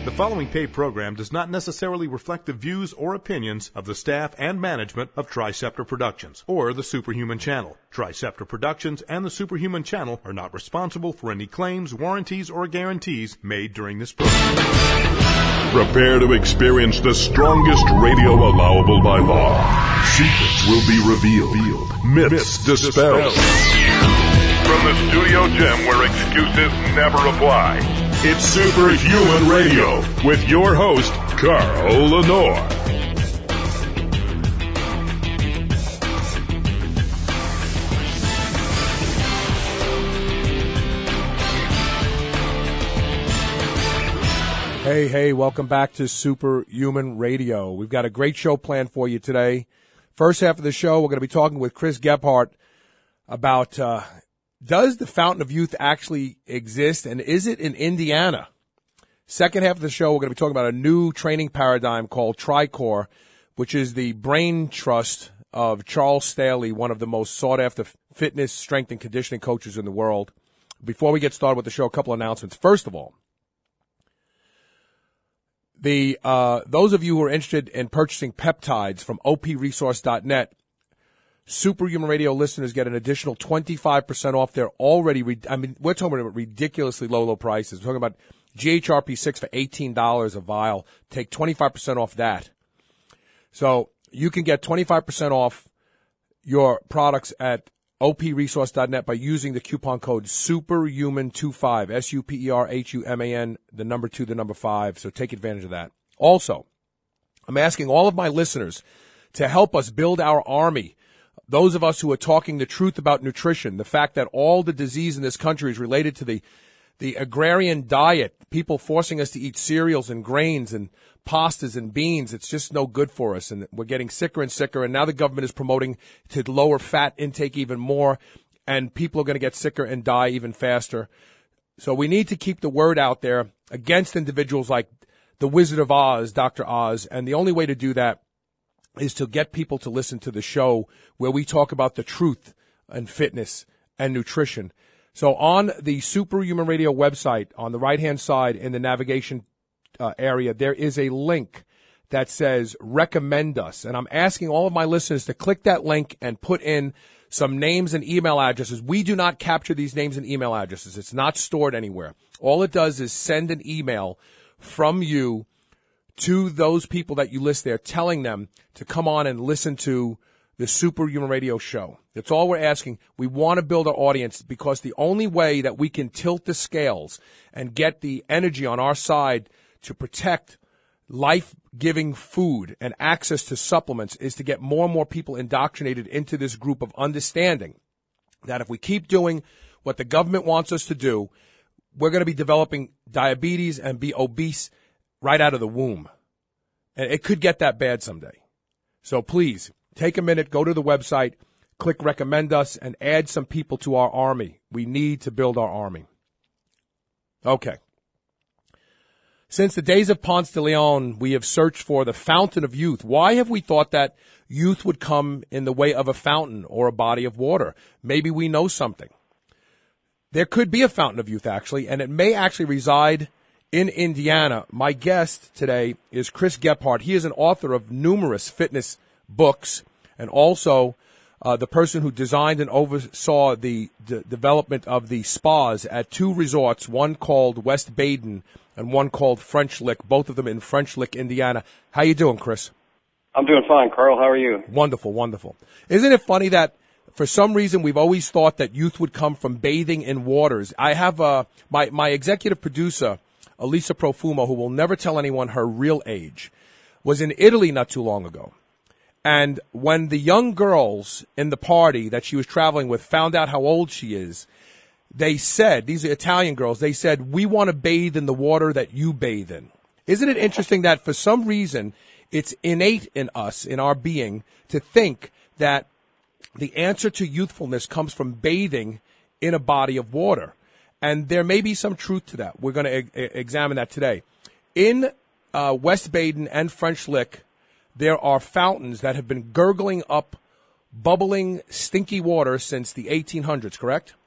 The following paid program does not necessarily reflect the views or opinions of the staff and management of Triceptor Productions or the Superhuman Channel. Triceptor Productions and the Superhuman Channel are not responsible for any claims, warranties, or guarantees made during this program. Prepare to experience the strongest radio allowable by law. Secrets will be revealed. Myths dispelled. From the studio gym where excuses never apply. It's Superhuman Radio with your host, Carl Lenore. Hey, welcome back to Superhuman Radio. We've got a great show planned for you today. First half of the show, we're going to be talking with Chris Gebhardt about does the Fountain of Youth actually exist, and is it in Indiana? Second half of the show, we're going to be talking about a new training paradigm called TriCore, which is the brain trust of Charles Staley, one of the most sought-after fitness, strength, and conditioning coaches in the world. Before we get started with the show, a couple announcements. First of all, those of you who are interested in purchasing peptides from opresource.net, Superhuman Radio listeners get an additional 25% off their already, we're talking about ridiculously low prices. We're talking about GHRP6 for $18 a vial. Take 25% off that. So you can get 25% off your products at opresource.net by using the coupon code SUPERHUMAN25, SUPERHUMAN, the number 2, the number 5. So take advantage of that. Also, I'm asking all of my listeners to help us build our army. Those of us who are talking the truth about nutrition, the fact that all the disease in this country is related to the agrarian diet, people forcing us to eat cereals and grains and pastas and beans. It's just no good for us, and we're getting sicker and sicker, and now the government is promoting to lower fat intake even more, and people are going to get sicker and die even faster. So we need to keep the word out there against individuals like the Wizard of Oz, Dr. Oz, and the only way to do that is to get people to listen to the show where we talk about the truth and fitness and nutrition. So on the Superhuman Radio website, on the right-hand side in the navigation area, there is a link that says recommend us. And I'm asking all of my listeners to click that link and put in some names and email addresses. We do not capture these names and email addresses. It's not stored anywhere. All it does is send an email from you to those people that you list there, telling them to come on and listen to the Superhuman Radio show. That's all we're asking. We want to build our audience because the only way that we can tilt the scales and get the energy on our side to protect life-giving food and access to supplements is to get more and more people indoctrinated into this group of understanding that if we keep doing what the government wants us to do, we're going to be developing diabetes and be obese right out of the womb. And it could get that bad someday. So please, take a minute, go to the website, click recommend us, and add some people to our army. We need to build our army. Okay. Since the days of Ponce de Leon, we have searched for the fountain of youth. Why have we thought that youth would come in the way of a fountain or a body of water? Maybe we know something. There could be a fountain of youth, actually, and it may actually reside in Indiana. My guest today is Chris Gebhardt. He is an author of numerous fitness books and also the person who designed and oversaw the development of the spas at two resorts, one called West Baden and one called French Lick, both of them in French Lick, Indiana. How you doing, Chris? I'm doing fine, Carl. How are you? Wonderful, wonderful. Isn't it funny that for some reason we've always thought that youth would come from bathing in waters? I have my executive producer, Elisa Profumo, who will never tell anyone her real age, was in Italy not too long ago. And when the young girls in the party that she was traveling with found out how old she is, they said, these are Italian girls, they said, we want to bathe in the water that you bathe in. Isn't it interesting that for some reason it's innate in us, in our being, to think that the answer to youthfulness comes from bathing in a body of water? And there may be some truth to that. We're going to examine that today. In West Baden and French Lick, there are fountains that have been gurgling up bubbling, stinky water since the 1800s, correct?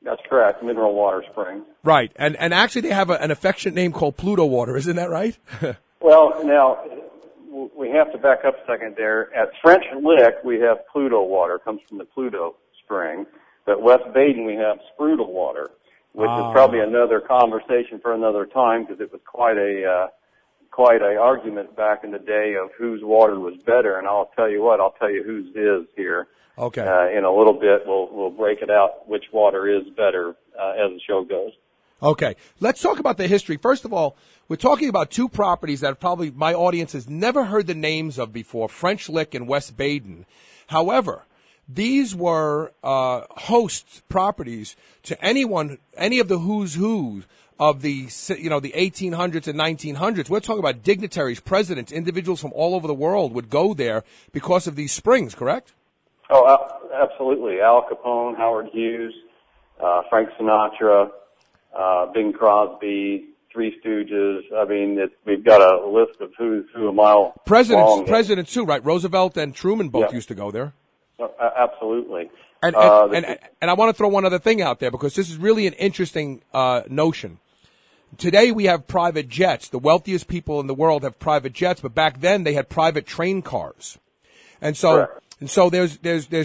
That's correct, mineral water springs. Right, and actually they have an affectionate name called Pluto water, isn't that right? Well, now, we have to back up a second there. At French Lick, we have Pluto water, comes from the Pluto spring. But West Baden, we have Sprudel water, which is probably another conversation for another time, because it was quite a argument back in the day of whose water was better. And I'll tell you what, I'll tell you whose is here. Okay. In a little bit, we'll break it out which water is better as the show goes. Okay. Let's talk about the history. First of all, we're talking about two properties that probably my audience has never heard the names of before, French Lick and West Baden. However, these were host properties to any of the who's who of the 1800s and 1900s. We're talking about dignitaries, presidents, individuals from all over the world would go there because of these springs, correct? Oh, absolutely. Al Capone, Howard Hughes, Frank Sinatra, Bing Crosby, Three Stooges. I mean, we've got a list of who's who a mile long. Presidents too, right? Roosevelt and Truman both used to go there. Absolutely. And I want to throw one other thing out there, because this is really an interesting notion. Today we have private jets. The wealthiest people in the world have private jets, but back then they had private train cars. And so Correct. And so there's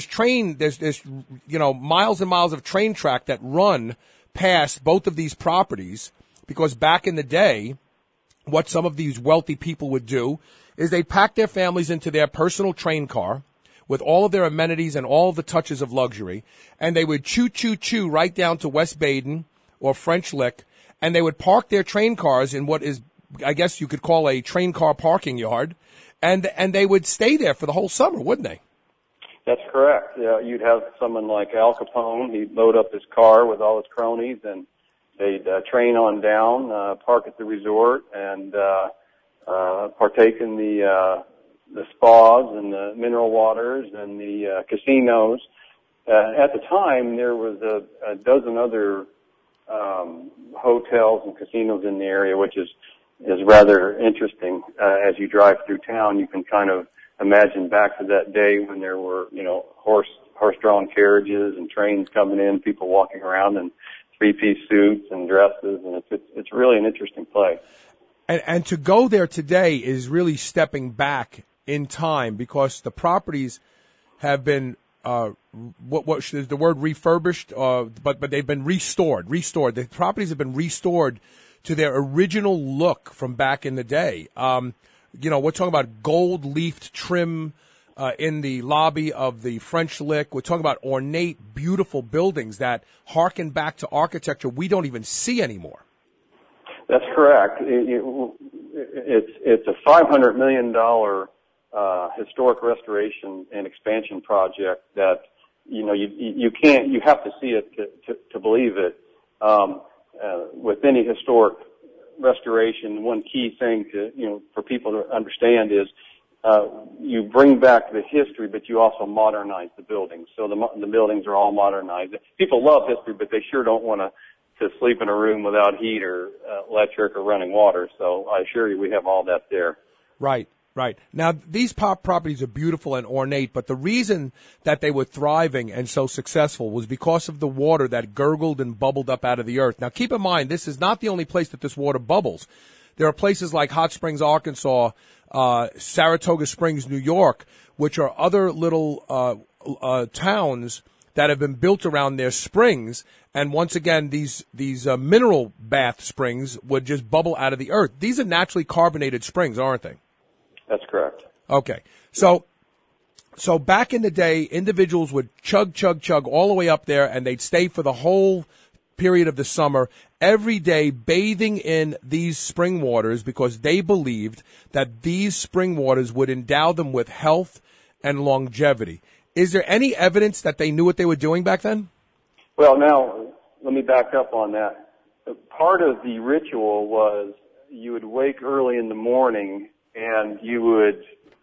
miles and miles of train track that run past both of these properties, because back in the day, what some of these wealthy people would do is they'd pack their families into their personal train car with all of their amenities and all of the touches of luxury, and they would choo right down to West Baden or French Lick, and they would park their train cars in what is, I guess you could call a train car parking yard, and they would stay there for the whole summer, wouldn't they? That's correct. Yeah, you'd have someone like Al Capone. He'd load up his car with all his cronies, and they'd train on down, park at the resort, and partake in the spas and the mineral waters and the casinos. At the time, there was a dozen other hotels and casinos in the area, which is rather interesting. As you drive through town, you can kind of imagine back to that day when there were, horse-drawn carriages and trains coming in, people walking around in three-piece suits and dresses, and it's really an interesting place. And to go there today is really stepping back in time, because the properties have been what is the word, refurbished, but they've been restored. The properties have been restored to their original look from back in the day. We're talking about gold-leafed trim in the lobby of the French Lick. We're talking about ornate, beautiful buildings that harken back to architecture we don't even see anymore. That's correct. It's a $500 million historic restoration and expansion project that you have to see it to believe it. With any historic restoration, one key thing for people to understand is you bring back the history, but you also modernize the buildings. So the buildings are all modernized. People love history, but they sure don't want to sleep in a room without heat or electric or running water. So I assure you, we have all that there. Right. Now, these properties are beautiful and ornate, but the reason that they were thriving and so successful was because of the water that gurgled and bubbled up out of the earth. Now, keep in mind, this is not the only place that this water bubbles. There are places like Hot Springs, Arkansas, Saratoga Springs, New York, which are other little towns that have been built around their springs. And once again, these mineral bath springs would just bubble out of the earth. These are naturally carbonated springs, aren't they? That's correct. Okay. So back in the day, individuals would chug all the way up there, and they'd stay for the whole period of the summer, every day bathing in these spring waters, because they believed that these spring waters would endow them with health and longevity. Is there any evidence that they knew what they were doing back then? Well, now, let me back up on that. Part of the ritual was you would wake early in the morning and you would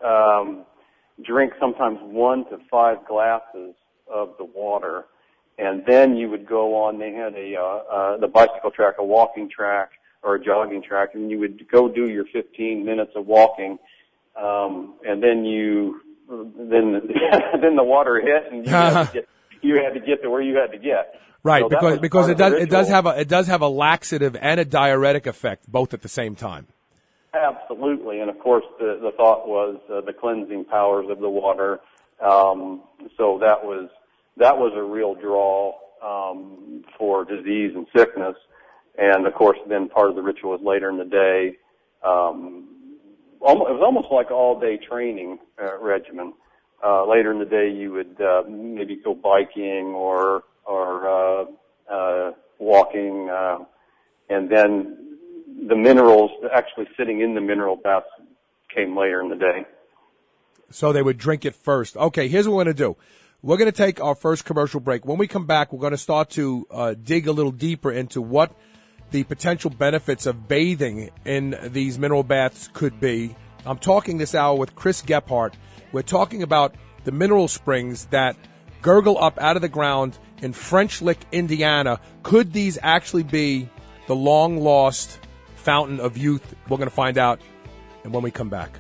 drink sometimes 1 to 5 glasses of the water, and then you would go on. They had the bicycle track, a walking track or a jogging track, and you would go do your 15 minutes of walking, and then then the water hit, and you had to get to where you had to get. Right, So because it does have a laxative and a diuretic effect both at the same time. Absolutely, and of course the thought was the cleansing powers of the water. So that was a real draw for disease and sickness, and of course then part of the ritual was later in the day. It was almost like all-day training regimen. Later in the day, you would maybe go biking or walking, and then the minerals actually sitting in the mineral baths came later in the day. So they would drink it first. Okay, here's what we're going to do. We're going to take our first commercial break. When we come back, we're going to start to dig a little deeper into what the potential benefits of bathing in these mineral baths could be. I'm talking this hour with Chris Gebhardt. We're talking about the mineral springs that gurgle up out of the ground in French Lick, Indiana. Could these actually be the long-lost fountain of youth? We're going to find out and when we come back.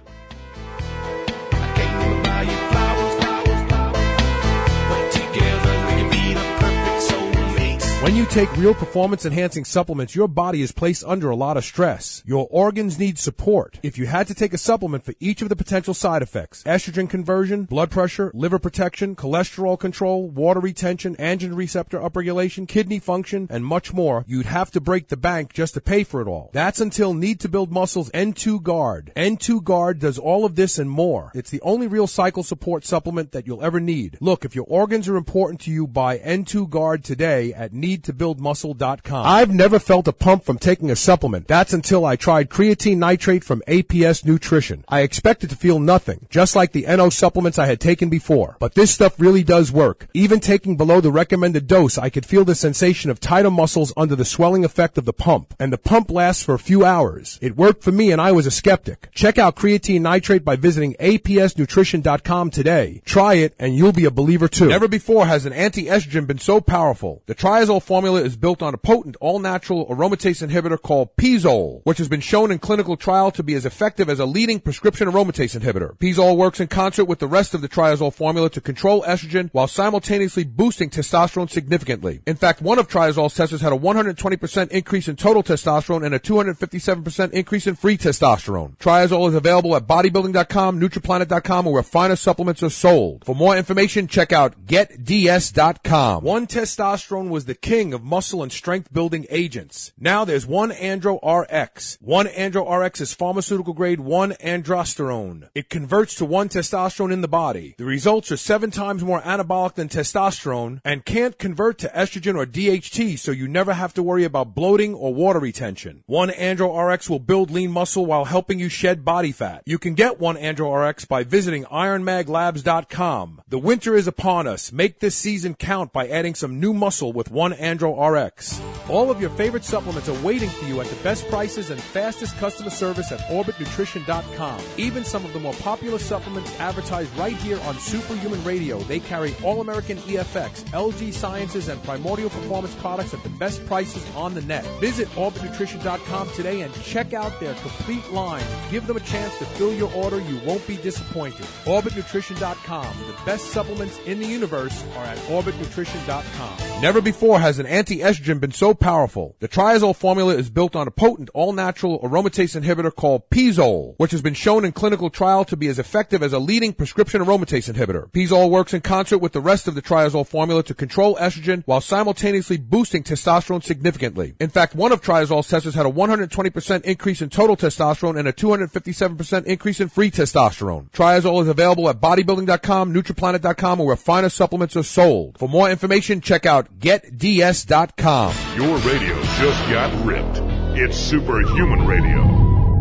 When you take real performance-enhancing supplements, your body is placed under a lot of stress. Your organs need support. If you had to take a supplement for each of the potential side effects, estrogen conversion, blood pressure, liver protection, cholesterol control, water retention, androgen receptor upregulation, kidney function, and much more, you'd have to break the bank just to pay for it all. That's until Need to Build Muscle's N2 Guard. N2 Guard does all of this and more. It's the only real cycle support supplement that you'll ever need. Look, if your organs are important to you, buy N2 Guard today at needtobuildmuscle.com. I've never felt a pump from taking a supplement. That's until I tried creatine nitrate from APS Nutrition. I expected to feel nothing, just like the NO supplements I had taken before. But this stuff really does work. Even taking below the recommended dose, I could feel the sensation of tighter muscles under the swelling effect of the pump. And the pump lasts for a few hours. It worked for me and I was a skeptic. Check out creatine nitrate by visiting apsnutrition.com today. Try it and you'll be a believer too. Never before has an anti-estrogen been so powerful. The Triazole formula is built on a potent all-natural aromatase inhibitor called Pizole, which has been shown in clinical trial to be as effective as a leading prescription aromatase inhibitor. Pizole works in concert with the rest of the Triazole formula to control estrogen while simultaneously boosting testosterone significantly. In fact, one of Triazole's testers had a 120% increase in total testosterone and a 257% increase in free testosterone. Triazole is available at bodybuilding.com, nutriplanet.com, or where finer supplements are sold. For more information, check out getds.com. One Testosterone was the king of muscle and strength building agents. Now there's One Andro RX. One Andro RX is pharmaceutical grade 1-androsterone. It converts to 1-testosterone in the body. The results are 7 times more anabolic than testosterone and can't convert to estrogen or DHT, so you never have to worry about bloating or water retention. One Andro RX will build lean muscle while helping you shed body fat. You can get One Andro RX by visiting ironmaglabs.com. The winter is upon us. Make this season count by adding some new muscle with One Andro RX. All of your favorite supplements are waiting for you at the best prices and fastest customer service at orbitnutrition.com. Even some of the more popular supplements advertised right here on Superhuman Radio. They carry All-American EFX, LG Sciences, and Primordial Performance products at the best prices on the net. Visit orbitnutrition.com today and check out their complete line. Give them a chance to fill your order. You won't be disappointed. Orbitnutrition.com. The best supplements in the universe are at orbitnutrition.com. Never before has an anti-estrogen been so powerful. The Triazole formula is built on a potent all-natural aromatase inhibitor called Pizole, which has been shown in clinical trial to be as effective as a leading prescription aromatase inhibitor. Pizole works in concert with the rest of the Triazole formula to control estrogen while simultaneously boosting testosterone significantly. In fact, one of Triazole's testers had a 120% increase in total testosterone and a 257% increase in free testosterone. Triazole is available at bodybuilding.com, nutriplanet.com, or where finer supplements are sold. For more information, check out getds.com. Your radio just got ripped. It's Superhuman Radio.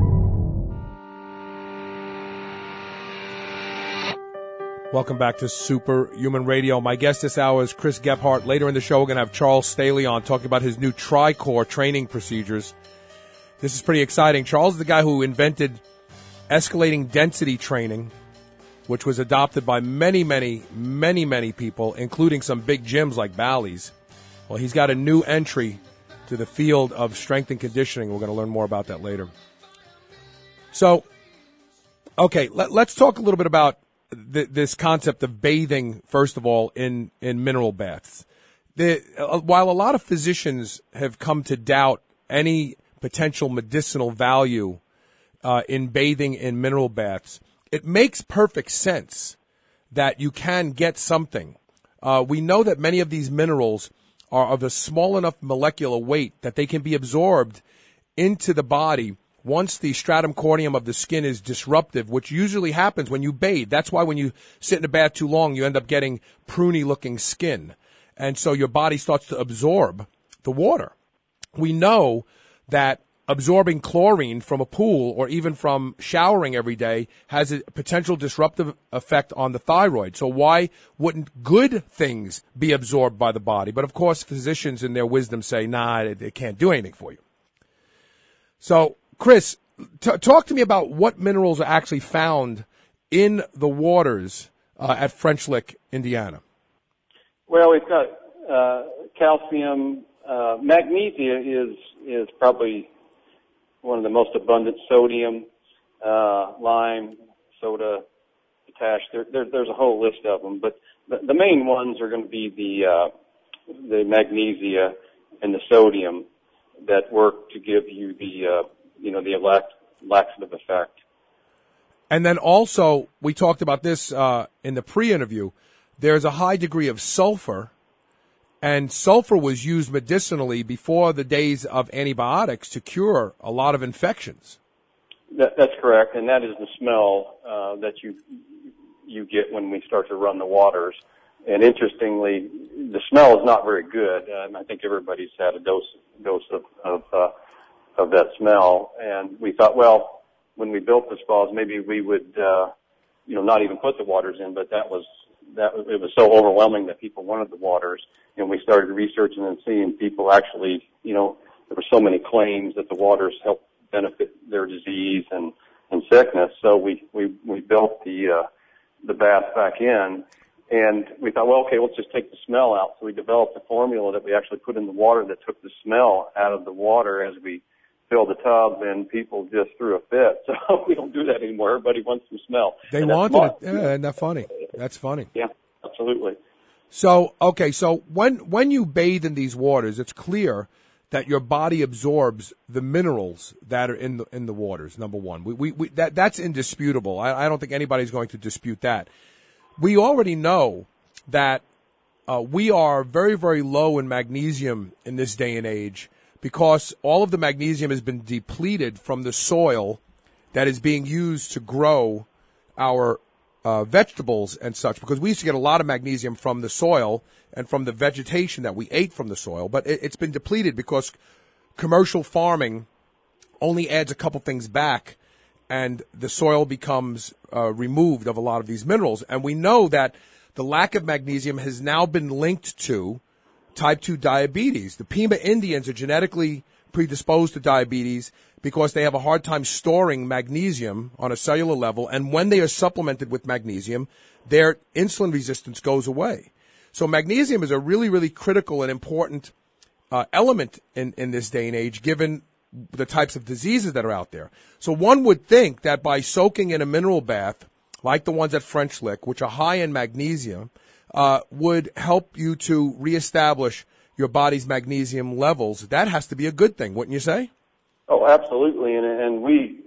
Welcome back to Superhuman Radio. My guest this hour is Chris Gebhardt. Later in the show, we're going to have Charles Staley on talking about his new TriCore training procedures. This is pretty exciting. Charles is the guy who invented escalating density training, which was adopted by many people, including some big gyms like Bally's. Well, he's got a new entry to the field of strength and conditioning. We're going to learn more about that later. So, okay, let's talk a little bit about this concept of bathing, first of all, in mineral baths. while a lot of physicians have come to doubt any potential medicinal value in bathing in mineral baths, it makes perfect sense that you can get something. We know that many of these minerals are of a small enough molecular weight that they can be absorbed into the body once the stratum corneum of the skin is disruptive, which usually happens when you bathe. That's why when you sit in a bath too long, you end up getting pruny-looking skin. And so your body starts to absorb the water. We know that absorbing chlorine from a pool or even from showering every day has a potential disruptive effect on the thyroid. So why wouldn't good things be absorbed by the body? But of course, physicians in their wisdom say, nah, it can't do anything for you. So, Chris, talk to me about what minerals are actually found in the waters at French Lick, Indiana. Well, we've got calcium. Magnesia is probably one of the most abundant. Sodium, lime, soda, potash. There's a whole list of them, but the main ones are going to be the magnesia and the sodium that work to give you the laxative effect. And then also, we talked about this in the pre-interview. There's a high degree of sulfur, and sulfur was used medicinally before the days of antibiotics to cure a lot of infections. That's correct, and that is the smell that you get when we start to run the waters. And interestingly, the smell is not very good. I think everybody's had a dose of that smell. And we thought, well, when we built the spas, maybe we would, not even put the waters in. But it was so overwhelming that people wanted the waters, and we started researching and seeing people actually, there were so many claims that the waters help benefit their disease and sickness. So we built the bath back in. And we thought, well, okay, let's just take the smell out. So we developed a formula that we actually put in the water that took the smell out of the water as we filled the tub, and people just threw a fit. So we don't do that anymore. Everybody wants some smell. They wanted it. Yeah, isn't that funny? That's funny. Yeah, absolutely. So, okay, so when you bathe in these waters, it's clear that your body absorbs the minerals that are in the waters, number one. That's indisputable. I don't think anybody's going to dispute that. We already know that we are very, very low in magnesium in this day and age because all of the magnesium has been depleted from the soil that is being used to grow our vegetables and such, because we used to get a lot of magnesium from the soil and from the vegetation that we ate from the soil, but it's been depleted because commercial farming only adds a couple things back, and the soil becomes removed of a lot of these minerals. And we know that the lack of magnesium has now been linked to type 2 diabetes. The Pima Indians are genetically predisposed to diabetes because they have a hard time storing magnesium on a cellular level, and when they are supplemented with magnesium, their insulin resistance goes away. So magnesium is a really, really critical and important element in this day and age, given the types of diseases that are out there. So one would think that by soaking in a mineral bath, like the ones at French Lick, which are high in magnesium, would help you to reestablish your body's magnesium levels. That has to be a good thing, wouldn't you say? Oh, absolutely. And we,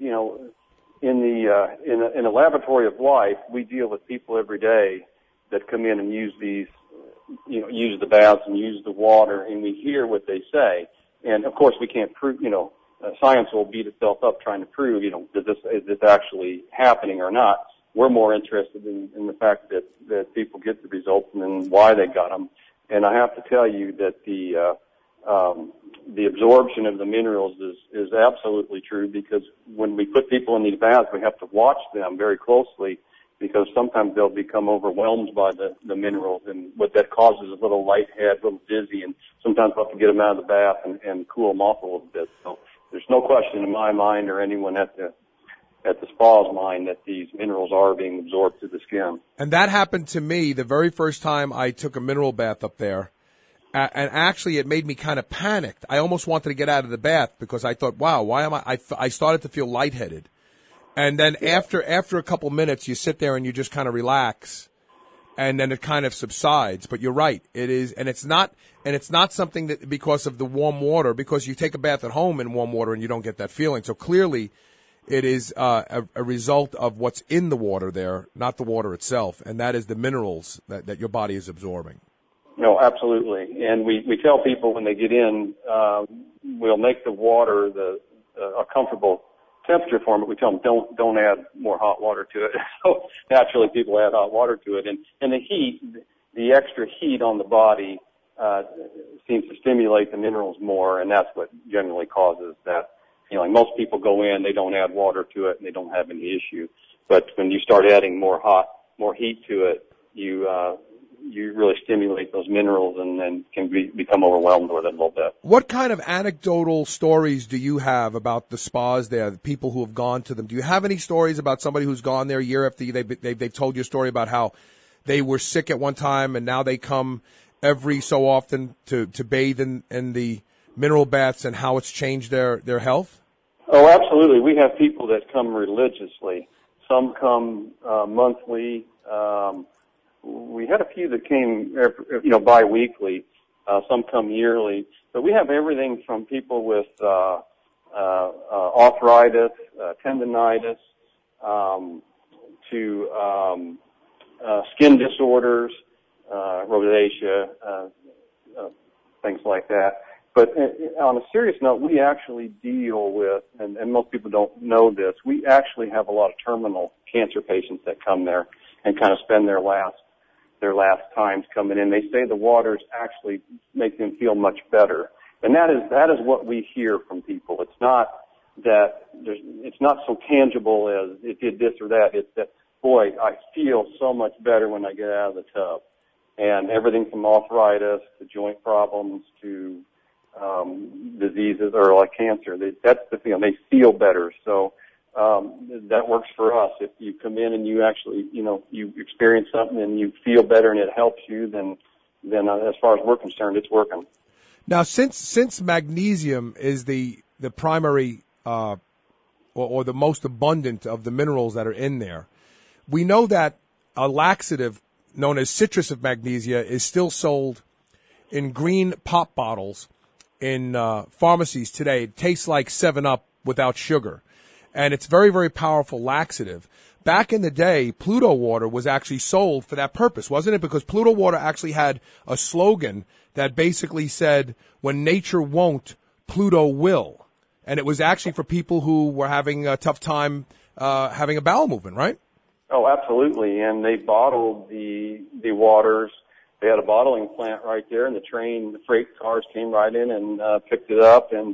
in the laboratory of life, we deal with people every day that come in and use these, use the baths and use the water, and we hear what they say. And of course, we can't prove, science will beat itself up trying to prove, is this actually happening or not. We're more interested in the fact that people get the results and then why they got them. And I have to tell you that the absorption of the minerals is absolutely true, because when we put people in these baths, we have to watch them very closely, because sometimes they'll become overwhelmed by the minerals, and what that causes is a little lighthead, a little dizzy, and sometimes we'll have to get them out of the bath and cool them off a little bit. So there's no question in my mind or anyone at the spa's mind that these minerals are being absorbed through the skin. And that happened to me the very first time I took a mineral bath up there. And actually, it made me kind of panicked. I almost wanted to get out of the bath because I thought, wow, why am I started to feel lightheaded. And then after a couple minutes, you sit there and you just kind of relax. and then it kind of subsides. But you're right, it is, and it's not something that because of the warm water, because you take a bath at home in warm water and you don't get that feeling. So clearly, it is a result of what's in the water there, not the water itself, and that is the minerals that your body is absorbing. No, absolutely. And we tell people when they get in, we'll make the water a comfortable temperature for them, but we tell them don't add more hot water to it. So naturally people add hot water to it. And the heat, the extra heat on the body seems to stimulate the minerals more, and that's what generally causes that feeling. Most people go in, they don't add water to it, and they don't have any issue. But when you start adding more heat to it, you really stimulate those minerals and then can become overwhelmed with it a little bit. What kind of anecdotal stories do you have about the spas there, the people who have gone to them? Do you have any stories about somebody who's gone there year after year? They've told you a story about how they were sick at one time and now they come every so often to bathe in the mineral baths and how it's changed their health? Oh, absolutely. We have people that come religiously. Some come monthly. We had a few that came, bi-weekly. Some come yearly. But we have everything from people with arthritis, tendinitis, to skin disorders, rosacea, things like that. But on a serious note, we actually deal with, and most people don't know this, we actually have a lot of terminal cancer patients that come there and kind of spend their last times coming in. They say the waters actually make them feel much better. And that is what we hear from people. It's not so tangible as it did this or that. It's that, boy, I feel so much better when I get out of the tub. And everything from arthritis to joint problems to diseases or like cancer, that's the thing. They feel better. So that works for us. If you come in and you actually, you experience something and you feel better and it helps you, then as far as we're concerned, it's working. Now, since magnesium is the primary or the most abundant of the minerals that are in there, we know that a laxative known as citrus of magnesia is still sold in green pop bottles in pharmacies today. It tastes like 7-Up without sugar. And it's very, very powerful laxative. Back in the day, Pluto water was actually sold for that purpose, wasn't it? Because Pluto water actually had a slogan that basically said, when nature won't, Pluto will. And it was actually for people who were having a tough time having a bowel movement, right? Oh, absolutely. And they bottled the waters. They had a bottling plant right there, and the freight cars came right in and picked it up and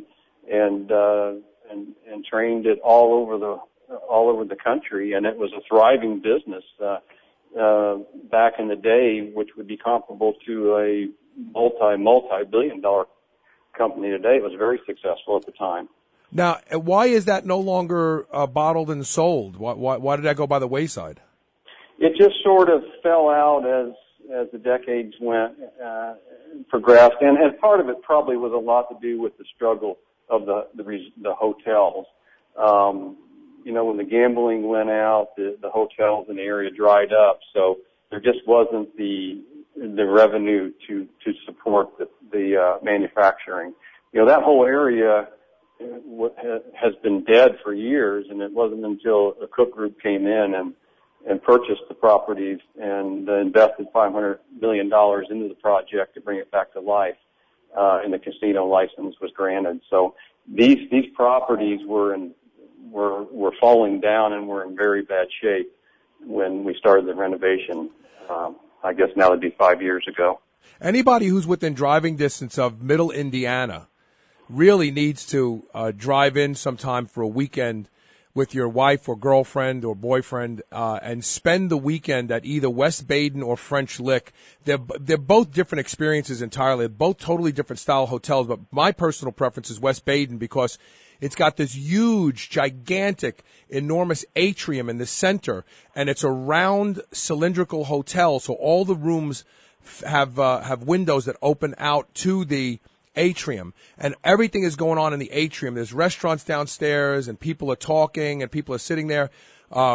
trained it all over the country, and it was a thriving business back in the day, which would be comparable to a multi-billion-dollar company today. It was very successful at the time. Now, why is that no longer bottled and sold? Why did that go by the wayside? It just sort of fell out as the decades progressed, and part of it probably was a lot to do with the struggle of the hotels. When the gambling went out, the hotels in the area dried up, so there just wasn't the revenue to support the manufacturing. That whole area has been dead for years, and it wasn't until a Cook Group came in and purchased the properties and invested $500 million into the project to bring it back to life, and the casino license was granted. So these properties were falling down and were in very bad shape when we started the renovation. I guess now it'd be 5 years ago. Anybody who's within driving distance of Middle Indiana really needs to drive in sometime for a weekend with your wife or girlfriend or boyfriend and spend the weekend at either West Baden or French Lick. They're both different experiences entirely, both totally different style hotels, but my personal preference is West Baden because it's got this huge, gigantic, enormous atrium in the center, and it's a round cylindrical hotel, so all the rooms have windows that open out to the atrium, and everything is going on in the atrium. There's restaurants downstairs, and people are talking, and people are sitting there.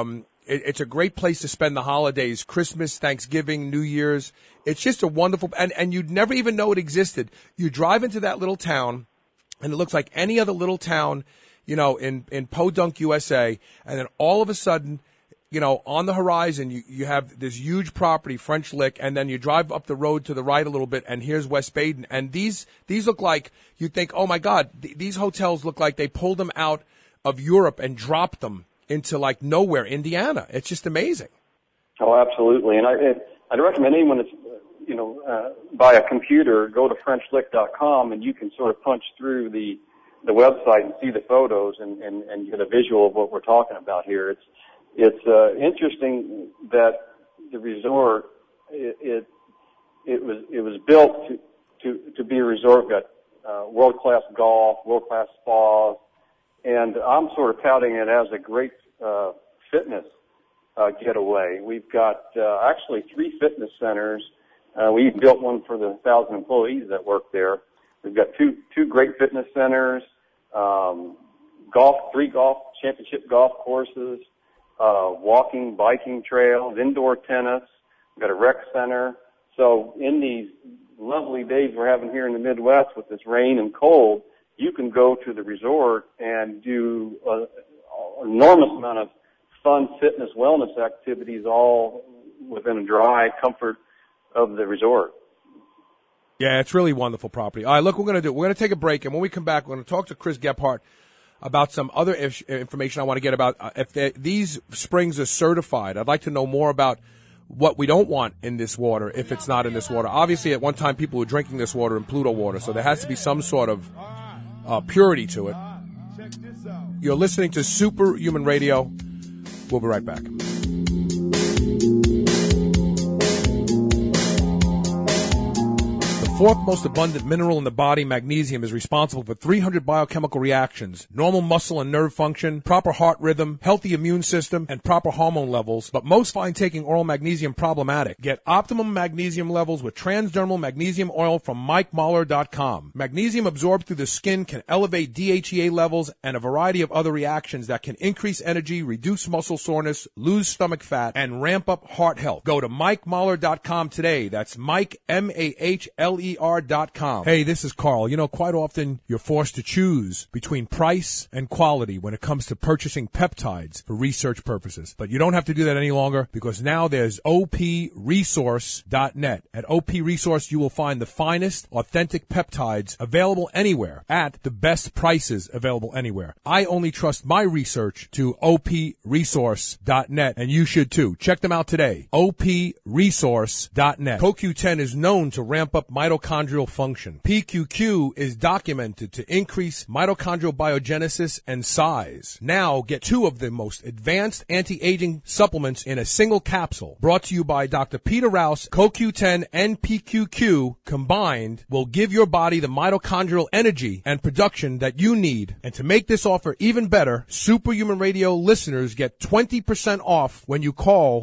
It's a great place to spend the holidays, Christmas, Thanksgiving, New Year's. It's just a wonderful, and you'd never even know it existed. You drive into that little town, and it looks like any other little town, in Podunk, USA, and then all of a sudden, on the horizon, you have this huge property, French Lick, and then you drive up the road to the right a little bit, and here's West Baden. And these look like, you think, oh my God, these hotels look like they pulled them out of Europe and dropped them into like nowhere, Indiana. It's just amazing. Oh, absolutely. And I'd recommend anyone that's, by a computer, go to FrenchLick.com, and you can sort of punch through the website and see the photos and get a visual of what we're talking about here. It's interesting that the resort it was built to be a resort. We've got world-class golf, world-class spas, and I'm sort of touting it as a great fitness getaway. We've got actually 3 fitness centers. We built one for the 1,000 employees that work there. We've got two great fitness centers, 3 golf championship golf courses, walking, biking trails, indoor tennis. We've got a rec center. So in these lovely days we're having here in the Midwest with this rain and cold, you can go to the resort and do an enormous amount of fun fitness wellness activities all within a dry comfort of the resort. Yeah, it's really wonderful property. All right, look, we're going to take a break, and when we come back, we're going to talk to Chris Gebhardt about some other information I want to get about if these springs are certified. I'd like to know more about what we don't want in this water if it's not in this water. Obviously, at one time, people were drinking this water in Pluto water, so there has to be some sort of purity to it. You're listening to Superhuman Radio. We'll be right back. Fourth most abundant mineral in the body, magnesium, is responsible for 300 biochemical reactions, normal muscle and nerve function, proper heart rhythm, healthy immune system, and proper hormone levels. But most find taking oral magnesium problematic. Get optimum magnesium levels with transdermal magnesium oil from MikeMahler.com. Magnesium absorbed through the skin can elevate DHEA levels and a variety of other reactions that can increase energy, reduce muscle soreness, lose stomach fat, and ramp up heart health. Go to MikeMahler.com today. That's Mike, MAHLER.com. Hey, this is Carl. Quite often you're forced to choose between price and quality when it comes to purchasing peptides for research purposes. But you don't have to do that any longer because now there's OPResource.net. At OP Resource, you will find the finest, authentic peptides available anywhere at the best prices available anywhere. I only trust my research to OPResource.net, and you should too. Check them out today. OPResource.net. CoQ10 is known to ramp up mitochondrial function. PQQ is documented to increase mitochondrial biogenesis and size. Now get 2 of the most advanced anti-aging supplements in a single capsule. Brought to you by Dr. Peter Rouse. CoQ10 and PQQ combined will give your body the mitochondrial energy and production that you need. And to make this offer even better, Superhuman Radio listeners get 20% off when you call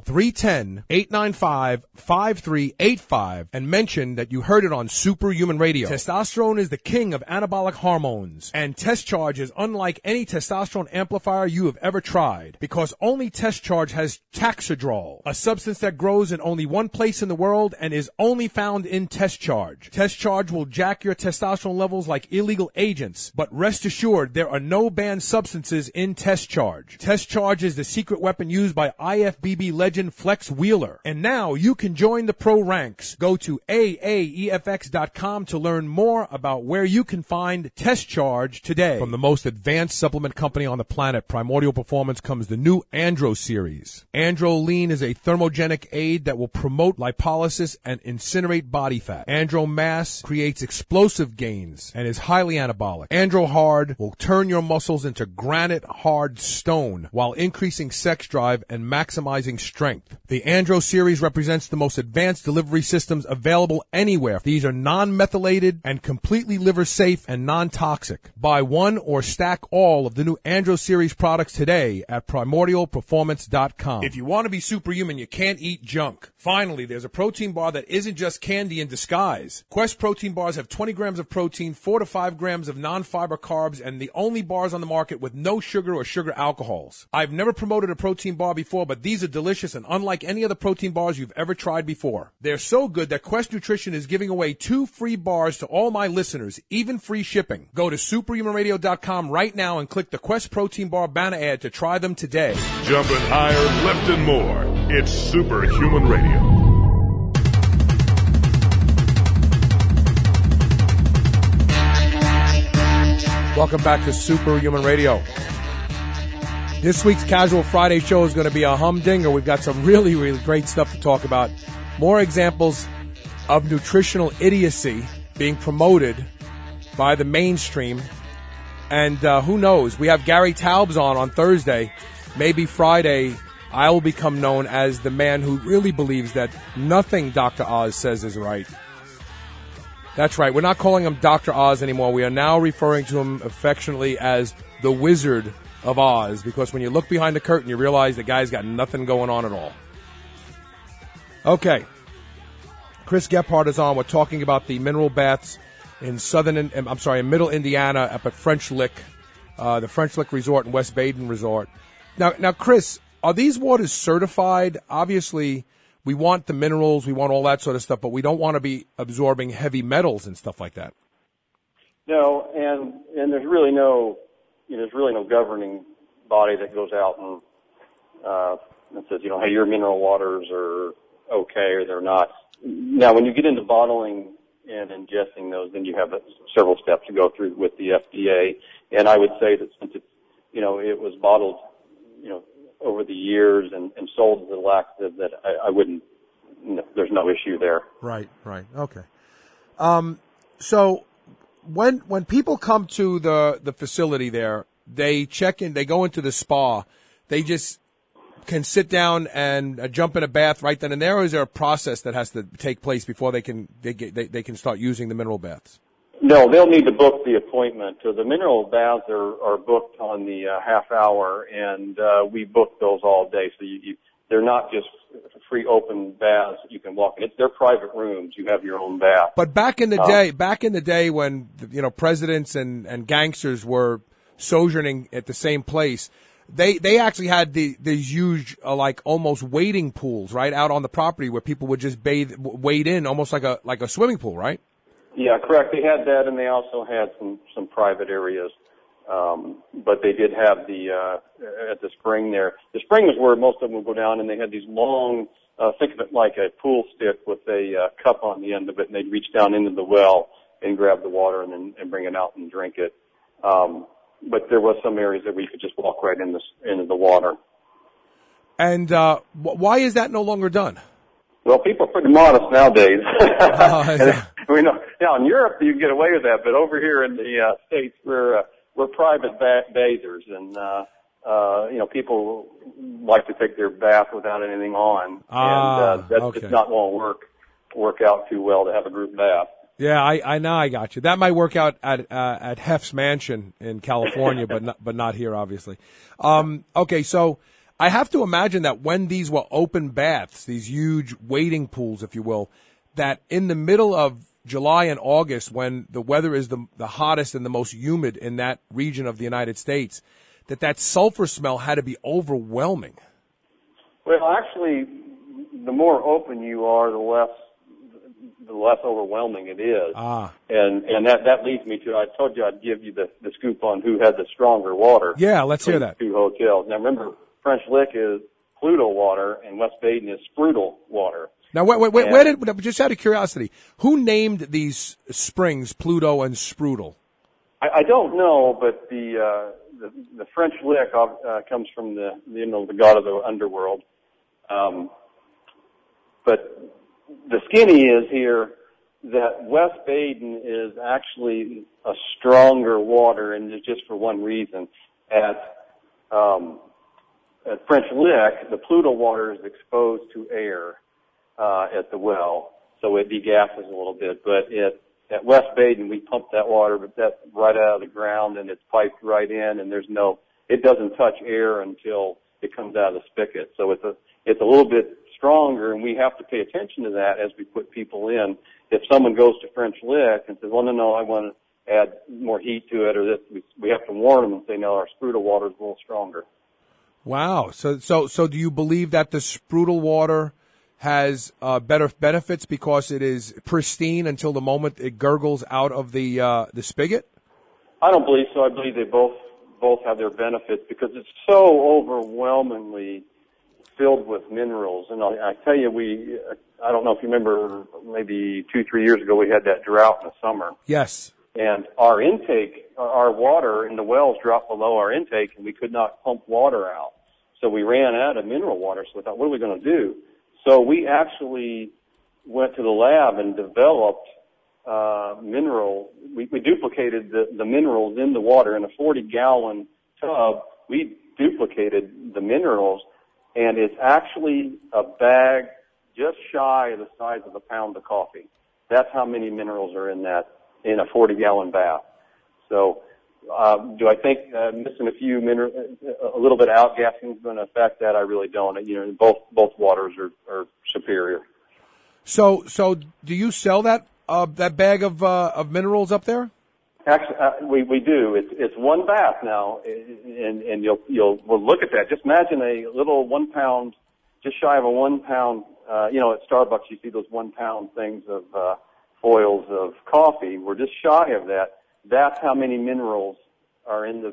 310-895-5385 and mention that you heard it on Superhuman Radio. Testosterone is the king of anabolic hormones, and Test Charge is unlike any testosterone amplifier you have ever tried, because only Test Charge has Taxadrol, a substance that grows in only one place in the world and is only found in Test Charge. Test Charge will jack your testosterone levels like illegal agents, but rest assured there are no banned substances in Test Charge. Test Charge is the secret weapon used by IFBB legend Flex Wheeler, and now you can join the pro ranks. Go to AAEFX.com to learn more about where you can find Test Charge today. From the most advanced supplement company on the planet, Primordial Performance, comes the new Andro series. Andro Lean is a thermogenic aid that will promote lipolysis and incinerate body fat. Andro Mass creates explosive gains and is highly anabolic. Andro Hard will turn your muscles into granite hard stone while increasing sex drive and maximizing strength. The Andro series represents the most advanced delivery systems available anywhere. These are non-methylated and completely liver safe and non-toxic. Buy one or stack all of the new Andro Series products today at primordialperformance.com. If you want to be superhuman, you can't eat junk. Finally, there's a protein bar that isn't just candy in disguise. Quest protein bars have 20 grams of protein, 4 to 5 grams of non-fiber carbs, and the only bars on the market with no sugar or sugar alcohols. I've never promoted a protein bar before, but these are delicious and unlike any other protein bars you've ever tried before. They're so good that Quest Nutrition is giving away 2 free bars to all my listeners, even free shipping. Go to superhumanradio.com right now and click the Quest Protein Bar banner ad to try them today. Jumping higher, lifting more. It's Superhuman Radio. Welcome back to Superhuman Radio. This week's Casual Friday show is going to be a humdinger. We've got some really, really great stuff to talk about. More examples of nutritional idiocy being promoted by the mainstream. And who knows? We have Gary Taubes on Thursday. Maybe Friday I will become known as the man who really believes that nothing Dr. Oz says is right. That's right. We're not calling him Dr. Oz anymore. We are now referring to him affectionately as the Wizard of Oz, because when you look behind the curtain, you realize the guy's got nothing going on at all. Okay. Chris Gephardt is on. We're talking about the mineral baths in Middle Indiana up at French Lick, the French Lick Resort and West Baden Resort. Now, Chris, are these waters certified? Obviously, we want the minerals, we want all that sort of stuff, but we don't want to be absorbing heavy metals and stuff like that. No, and there's really no governing body that goes out and says, hey, your mineral waters are okay or they're not. Now, when you get into bottling and ingesting those, then you have several steps to go through with the FDA. And I would say that since it was bottled, over the years and sold as a laxative, that I wouldn't. There's no issue there. Right. Okay. So when people come to the facility there, they check in, they go into the spa, they just can sit down and jump in a bath right then and there, or is there a process that has to take place before they can start using the mineral baths? No, they'll need to book the appointment. So the mineral baths are booked on the half hour, and we book those all day. So they're not just free open baths that you can walk in. It's their private rooms. You have your own bath. But back in the day when presidents and gangsters were sojourning at the same place, they actually had these huge like almost wading pools right out on the property where people would just wade in almost like a swimming pool, right? Yeah, correct. They had that, and they also had some private areas. But they did have at the spring there. The spring is where most of them would go down, and they had these long, think of it like a pool stick with a cup on the end of it, and they'd reach down into the well and grab the water and bring it out and drink it. But there was some areas that we could just walk right into the water. And why is that no longer done? Well, people are pretty modest nowadays. We know, in Europe you can get away with that, but over here in the States we're private bathers, and people like to take their bath without anything on, and that's just not going to work out too well to have a group bath. Yeah, I know, I got you. That might work out at Hef's mansion in California, but not here, obviously. Okay, so I have to imagine that when these were open baths, these huge wading pools, if you will, that in the middle of July and August, when the weather is the hottest and the most humid in that region of the United States, that sulfur smell had to be overwhelming. Well, actually, the more open you are, the less overwhelming it is. And that leads me to, I told you I'd give you the scoop on who had the stronger water. Yeah, let's hear that. Two hotels. Now remember, French Lick is Pluto water and West Baden is Sprudel water. Now, where did, just out of curiosity, who named these springs Pluto and Sprudel? I don't know, but the French Lick comes from the god of the underworld. But the skinny is here that West Baden is actually a stronger water, and it's just for one reason. At French Lick, the Pluto water is exposed to air at the well, so it degasses a little bit. But at West Baden, we pump that water, but that's right out of the ground, and it's piped right in, and it doesn't touch air until it comes out of the spigot. So it's a little bit stronger, and we have to pay attention to that as we put people in. If someone goes to French Lick and says, well, no, I want to add more heat to it, or this, we have to warn them and say, no, our Sprudel water is a little stronger. Wow. So do you believe that the Sprudel water has better benefits because it is pristine until the moment it gurgles out of the spigot? I don't believe so. I believe they both have their benefits because it's so overwhelmingly filled with minerals. And I tell you, I don't know if you remember, maybe 2-3 years ago, we had that drought in the summer. Yes. And our intake, our water in the wells dropped below our intake, and we could not pump water out. So we ran out of mineral water. So we thought, what are we going to do? So we actually went to the lab and developed mineral. We duplicated the minerals in the water in a 40-gallon tub. We duplicated the minerals, and it's actually a bag just shy of the size of a pound of coffee. That's how many minerals are in a 40-gallon bath. So, do I think missing a little bit of outgassing is going to affect that? I really don't. Both waters are superior. So do you sell that bag of minerals up there? Actually, we do. It's one bath now, and we'll look at that. Just imagine a little 1 pound, just shy of a 1 pound. At Starbucks you see those 1 pound things of foils of coffee. We're just shy of that. That's how many minerals are in the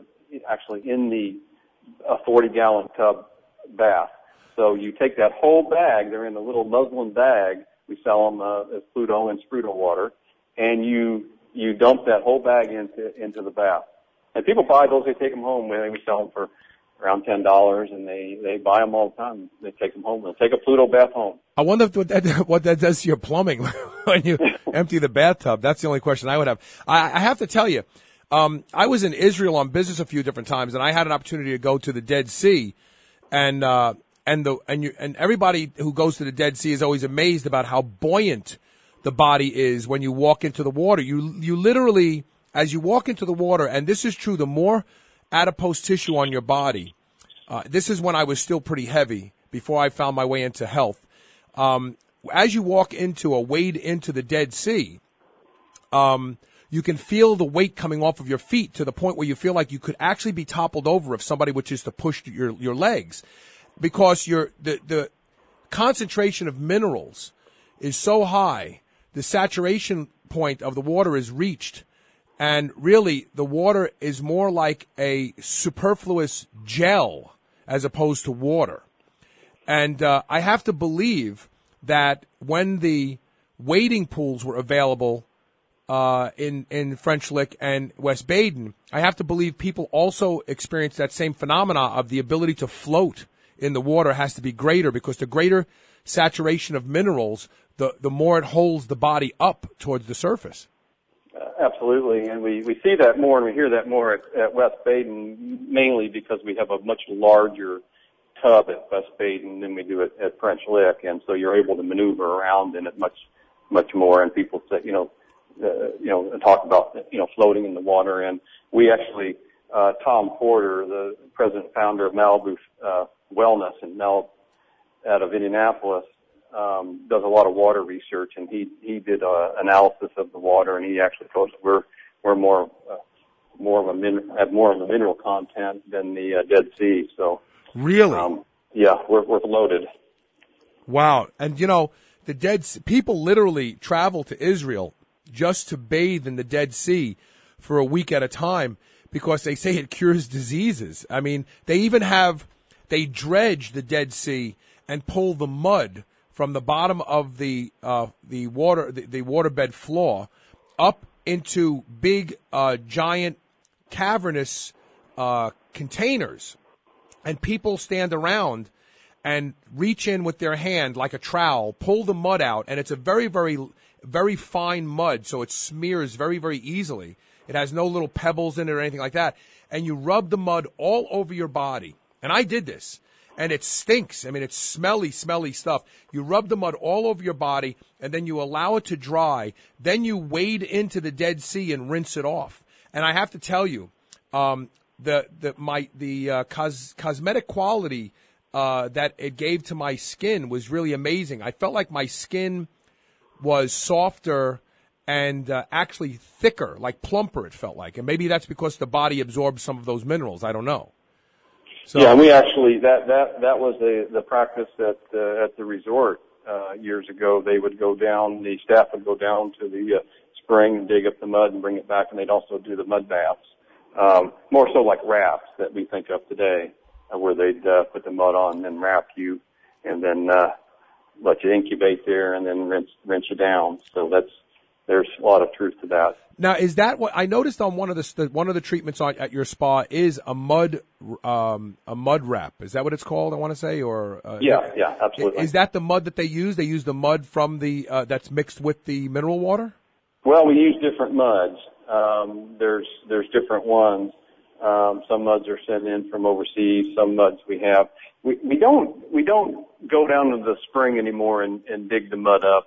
40-gallon tub bath. So you take that whole bag. They're in a little muslin bag. We sell them as Pluto and Sprudel water, and you dump that whole bag into the bath. And people buy those. They take them home. We sell them for around $10, and they buy them all the time. They take them home. They'll take a Pluto bath home. I wonder what that does to your plumbing when you empty the bathtub. That's the only question I would have. I have to tell you, I was in Israel on business a few different times, and I had an opportunity to go to the Dead Sea, and everybody who goes to the Dead Sea is always amazed about how buoyant the body is when you walk into the water. You literally, as you walk into the water, and this is true, the more adipose tissue on your body, this is when I was still pretty heavy before I found my way into health. As you wade into the Dead Sea, you can feel the weight coming off of your feet to the point where you feel like you could actually be toppled over if somebody were just to push your legs, because the concentration of minerals is so high, the saturation point of the water is reached, and really the water is more like a superfluous gel as opposed to water. And I have to believe that when the wading pools were available in French Lick and West Baden, I have to believe people also experienced that same phenomena of the ability to float in the water has to be greater, because the greater saturation of minerals, the more it holds the body up towards the surface. Absolutely, and we see that more and we hear that more at West Baden, mainly because we have a much larger tub at West Baden than we do at French Lick, and so you're able to maneuver around in it much more. And people say, talk about floating in the water. And we actually, Tom Porter, the president and founder of Malibu Wellness and now out of Indianapolis, does a lot of water research, and he did analysis of the water, and he actually told us we're more of a mineral content than the Dead Sea. So really, yeah, we're loaded. Wow, and the Dead Sea, people literally travel to Israel just to bathe in the Dead Sea for a week at a time because they say it cures diseases. I mean, they dredge the Dead Sea and pull the mud from the bottom of the waterbed floor up into big, giant, cavernous containers, and people stand around and reach in with their hand like a trowel, pull the mud out, and it's a very, very, very fine mud, so it smears very, very easily. It has no little pebbles in it or anything like that, and you rub the mud all over your body. And I did this. and it stinks. I mean, it's smelly stuff. You rub the mud all over your body, and then you allow it to dry. Then you wade into the Dead Sea and rinse it off. And I have to tell you, cosmetic quality that it gave to my skin was really amazing. I felt like my skin was softer and actually thicker, like plumper, it felt like. And maybe that's because the body absorbs some of those minerals. I don't know. So, yeah, we actually, that was the practice at the resort years ago. They would go down, the staff would go down to the spring and dig up the mud and bring it back, and they'd also do the mud baths. More so like rafts that we think of today, where they'd put the mud on and then wrap you and then let you incubate there and then rinse you down. So there's a lot of truth to that. Now, is that what I noticed on one of the treatments at your spa is a mud wrap? Is that what it's called? I want to say, or yeah, absolutely. Is that the mud that they use? They use the mud from the that's mixed with the mineral water. Well, we use different muds. There's different ones. Some muds are sent in from overseas. Some muds we have. We don't go down to the spring anymore and dig the mud up.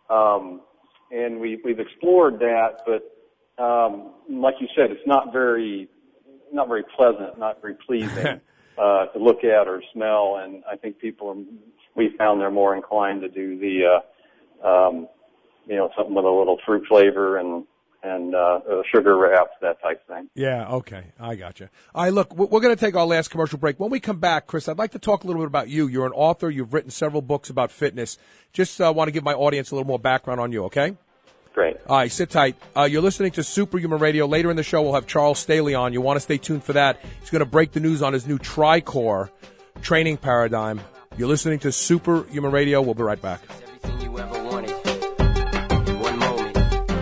And we've explored that, but like you said, it's not very pleasant, not very pleasing to look at or smell. And I think we found they're more inclined to do the something with a little fruit flavor and sugar wraps, that type thing. Yeah, okay. I got you. All right, look, we're going to take our last commercial break. When we come back, Chris, I'd like to talk a little bit about you. You're an author. You've written several books about fitness. Just want to give my audience a little more background on you, okay? Great. All right, sit tight. You're listening to Superhuman Radio. Later in the show, we'll have Charles Staley on. You want to stay tuned for that. He's going to break the news on his new TriCore training paradigm. You're listening to Superhuman Radio. We'll be right back. Everything you ever wanted in one moment.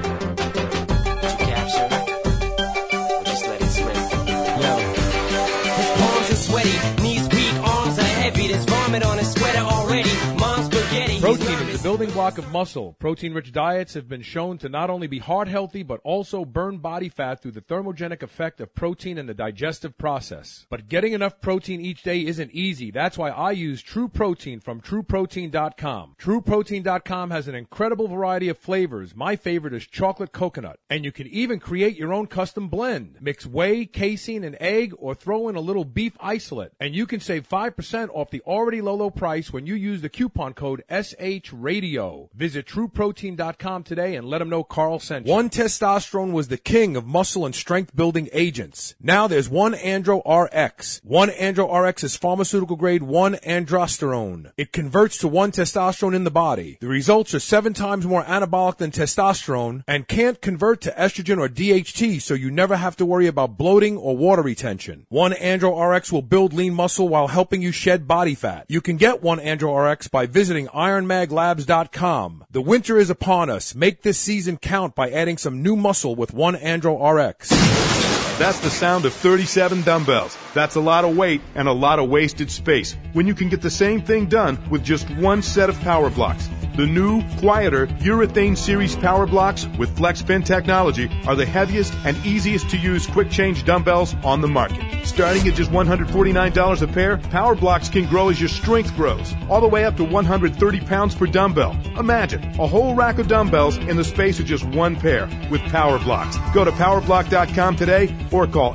Did you capture? Or just let it slip? Yo. His palms are sweaty, knees weak, arms are heavy. There's vomit on his sweater already. Mom's spaghetti. Protein is the building block of muscle. Protein-rich diets have been shown to not only be heart-healthy, but also burn body fat through the thermogenic effect of protein in the digestive process. But getting enough protein each day isn't easy. That's why I use True Protein from TrueProtein.com. TrueProtein.com has an incredible variety of flavors. My favorite is chocolate coconut. And you can even create your own custom blend. Mix whey, casein, and egg, or throw in a little beef isolate. And you can save 5% off the already low price when you use the coupon code SHRadio. Visit TrueProtein.com today and let them know Carl sent you. 1-testosterone was the king of muscle and strength building agents. Now there's 1-Andro-RX. 1-Andro-RX is pharmaceutical grade 1-androsterone. It converts to 1-testosterone in the body. The results are 7 times more anabolic than testosterone and can't convert to estrogen or DHT, so you never have to worry about bloating or water retention. 1-Andro-RX will build lean muscle while helping you shed body fat. You can get 1-Andro-RX by visiting IronMagLabs.com. The winter is upon us. Make this season count by adding some new muscle with 1-Andro-RX. That's the sound of 37 dumbbells. That's a lot of weight and a lot of wasted space when you can get the same thing done with just one set of power blocks. The new, quieter Urethane Series power blocks with FlexPin technology are the heaviest and easiest to use quick change dumbbells on the market. Starting at just $149 a pair, power blocks can grow as your strength grows, all the way up to 130 pounds per dumbbell. Imagine a whole rack of dumbbells in the space of just one pair with power blocks. Go to powerblock.com today or call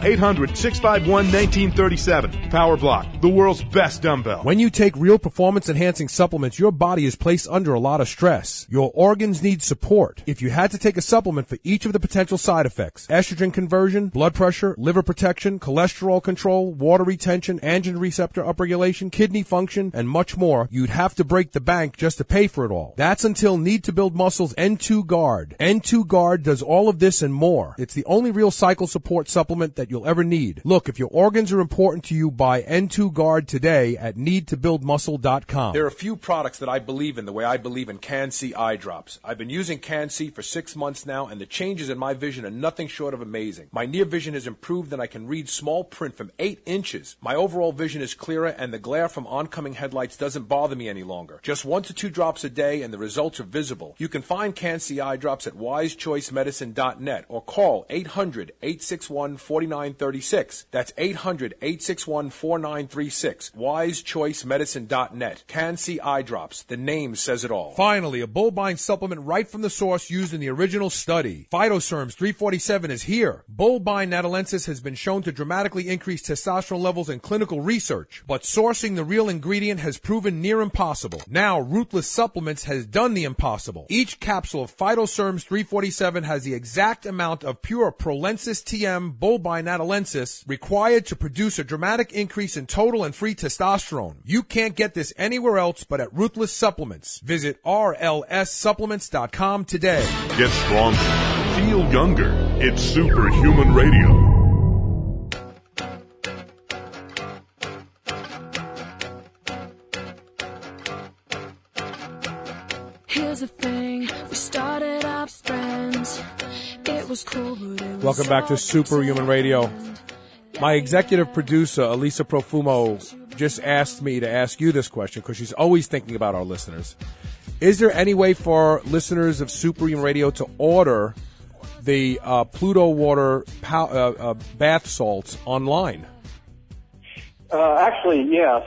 800-651-1937. Power Block, the world's best dumbbell. When you take real performance-enhancing supplements, your body is placed under a lot of stress. Your organs need support. If you had to take a supplement for each of the potential side effects, estrogen conversion, blood pressure, liver protection, cholesterol control, water retention, androgen receptor upregulation, kidney function, and much more, you'd have to break the bank just to pay for it all. That's until Need to Build Muscle's N2 Guard. N2 Guard does all of this and more. It's the only real cycle support supplement that you'll ever need. Look, if your organs are important to you, buy N2 Guard today at needtobuildmuscle.com. There are a few products that I believe in the way I believe believe in Can-C eye drops. I've been using Can-C for 6 months now, and the changes in my vision are nothing short of amazing. My near vision has improved, and I can read small print from 8 inches. My overall vision is clearer, and the glare from oncoming headlights doesn't bother me any longer. Just 1 to 2 drops a day, and the results are visible. You can find Can-C eye drops at wisechoicemedicine.net or call 800-861-4936. That's 800-861-4936. wisechoicemedicine.net. Can-C eye drops. The name says it all. Finally, a Bullbine supplement right from the source used in the original study. Phytoserms 347 is here. Bullbine natalensis has been shown to dramatically increase testosterone levels in clinical research, but sourcing the real ingredient has proven near impossible. Now, Ruthless Supplements has done the impossible. Each capsule of Phytoserms 347 has the exact amount of pure Prolensis TM Bullbine natalensis required to produce a dramatic increase in total and free testosterone. You can't get this anywhere else but at Ruthless Supplements. Visit rlssupplements.com today. Get stronger. Feel younger. It's Superhuman Radio. Here's the thing, we started out friends. It was cool, but it was Welcome back to Superhuman Radio. My executive producer, Elisa Profumo, just asked me to ask you this question because she's always thinking about our listeners. Is there any way for listeners of Superhuman Radio to order the Pluto Water bath salts online? Actually, yes.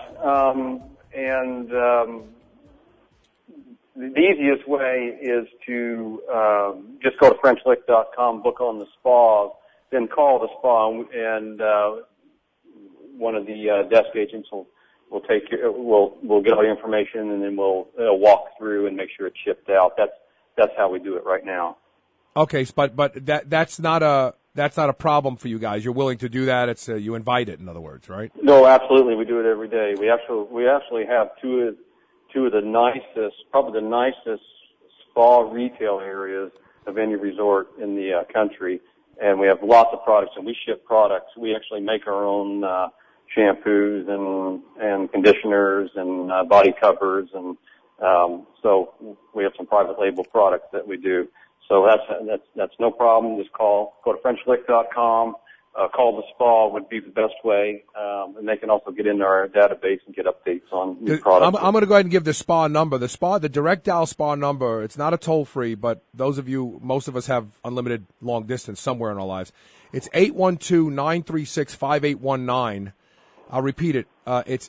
The easiest way is to just go to FrenchLick.com, book on the spa, then call the spa, and one of the desk agents will take we'll get all the information, and then we'll walk through and make sure it's shipped out. That's how we do it right now. Okay, but that's not a problem for you guys. You're willing to do that. It's you invite it, in other words, right? No, absolutely. We do it every day. We actually have two of the nicest, probably the nicest spa retail areas of any resort in the country, and we have lots of products, and we ship products. We actually make our own shampoos and conditioners and body covers, and so we have some private label products that we do. So that's no problem. Just go to FrenchLick.com. Call the spa would be the best way, and they can also get into our database and get updates on new products. I'm going to go ahead and give the spa number. The direct dial spa number, it's not a toll-free, but most of us have unlimited long distance somewhere in our lives. It's 812-936-5819. I'll repeat it. It's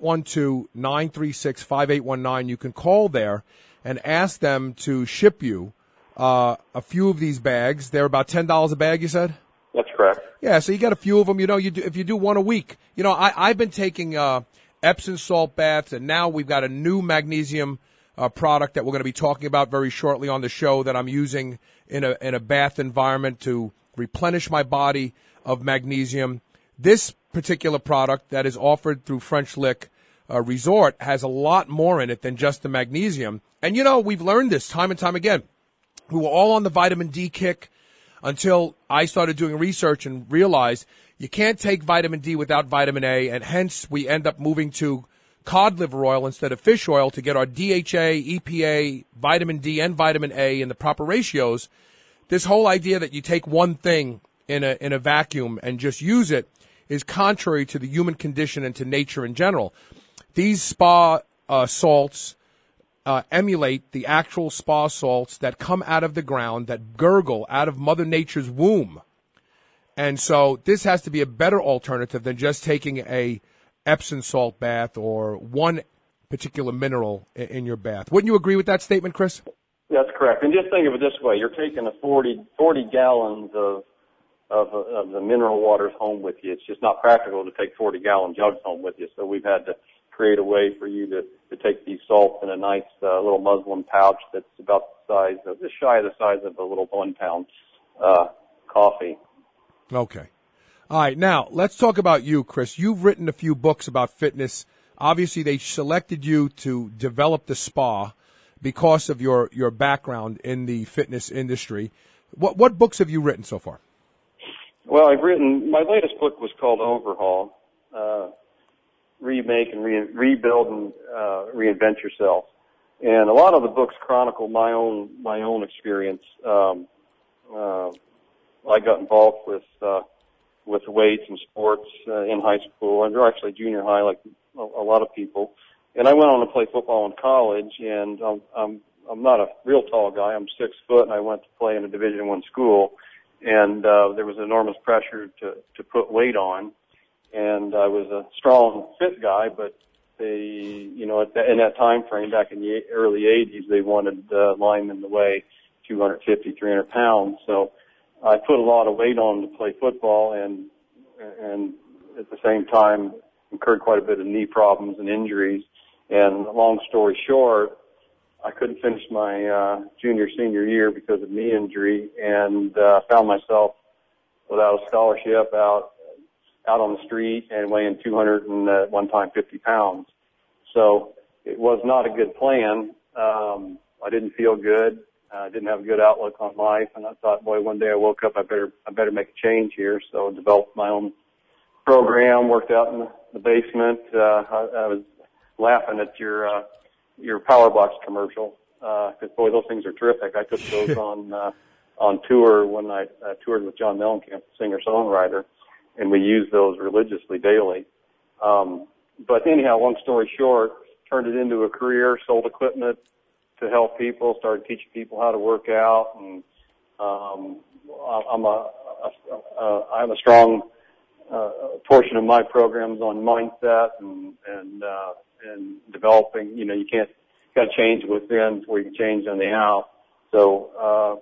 812-936-5819. You can call there and ask them to ship you a few of these bags. They're about $10 a bag, you said? That's correct. Yeah, so you got a few of them. If you do one a week. I've been taking Epsom salt baths, and now we've got a new magnesium product that we're going to be talking about very shortly on the show that I'm using in a bath environment to replenish my body of magnesium. This particular product that is offered through French Lick Resort has a lot more in it than just the magnesium. And, we've learned this time and time again. We were all on the vitamin D kick until I started doing research and realized you can't take vitamin D without vitamin A, and hence we end up moving to cod liver oil instead of fish oil to get our DHA, EPA, vitamin D, and vitamin A in the proper ratios. This whole idea that you take one thing in a vacuum and just use it is contrary to the human condition and to nature in general. These spa salts emulate the actual spa salts that come out of the ground, that gurgle out of Mother Nature's womb. And so this has to be a better alternative than just taking a Epsom salt bath or one particular mineral in your bath. Wouldn't you agree with that statement, Chris? That's correct. And just think of it this way. You're taking 40 gallons of the mineral waters home with you. It's just not practical to take 40-gallon jugs home with you. So we've had to create a way for you to take these salts in a nice little muslin pouch that's about just shy of the size of a little 1-pound coffee. Okay. All right. Now, let's talk about you, Chris. You've written a few books about fitness. Obviously, they selected you to develop the spa because of your background in the fitness industry. What books have you written so far? Well, my latest book was called Overhaul, Remake and Rebuild and Reinvent Yourself. And a lot of the books chronicle my own experience. I got involved with weights and sports in high school, and actually junior high, like a lot of people. And I went on to play football in college, and I'm not a real tall guy. I'm 6 foot, and I went to play in a Division I school, and there was enormous pressure to put weight on. And I was a strong, fit guy, but they, in that time frame back in the early 80s, they wanted linemen to weigh 250, 300 pounds. So I put a lot of weight on to play football, and at the same time incurred quite a bit of knee problems and injuries. And long story short, I couldn't finish my senior year because of knee injury, and found myself without a scholarship out on the street and weighing 200 and at one time 50 pounds. So it was not a good plan. I didn't feel good. I didn't have a good outlook on life, and I thought, boy, one day I woke up, I better make a change here. So I developed my own program, worked out in the basement. I was laughing at your Power Box commercial, because boy, those things are terrific. I took those on tour when I toured with John Mellencamp, singer-songwriter, and we used those religiously daily. But anyhow, long story short, turned it into a career, sold equipment to help people, started teaching people how to work out, and I have a strong portion of my programs on mindset and developing. You got to change within before you can change on the out. So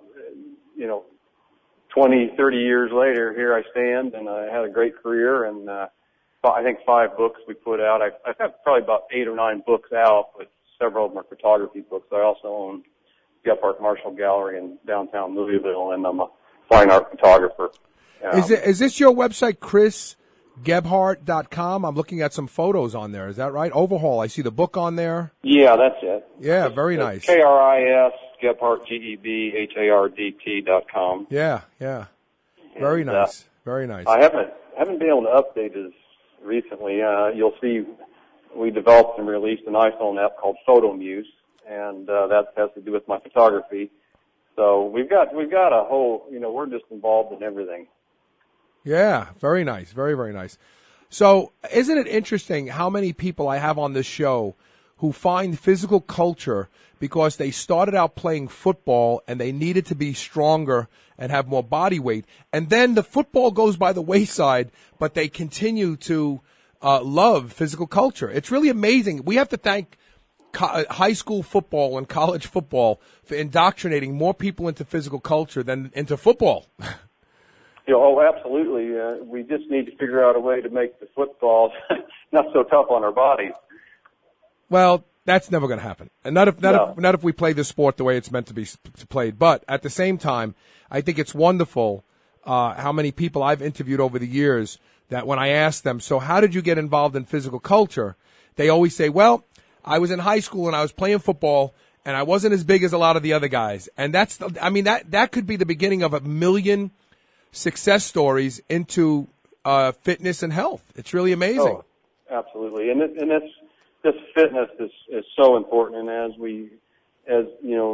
20, 30 years later, here I stand, and I had a great career, and I think 5 books we put out. I've had probably about 8 or 9 books out, but several of them are photography books. I also own Gephardt Marshall Gallery in downtown Louisville, and I'm a fine art photographer. Is this your website, chrisgebhardt.com? I'm looking at some photos on there. Is that right? Overhaul. I see the book on there. Yeah, that's it. Yeah, very nice. KRIS, Gebhardt, GEBHARDT.com. Yeah. Very nice. Very nice. I haven't been able to update it recently. You'll see we developed and released an iPhone app called PhotoMuse, and that has to do with my photography. So we've got a whole, we're just involved in everything. Yeah, very nice. Very, very nice. So isn't it interesting how many people I have on this show who find physical culture because they started out playing football and they needed to be stronger and have more body weight, and then the football goes by the wayside, but they continue to love physical culture. It's really amazing. We have to thank high school football and college football for indoctrinating more people into physical culture than into football. Absolutely. We just need to figure out a way to make the football not so tough on our bodies. Well, that's never going to happen, and not if we play this sport the way it's meant to be played. But at the same time, I think it's wonderful how many people I've interviewed over the years that when I ask them, so how did you get involved in physical culture? They always say, well, I was in high school and I was playing football and I wasn't as big as a lot of the other guys. And that could be the beginning of 1 million success stories into fitness and health. It's really amazing. Oh, absolutely. And this fitness is so important. And as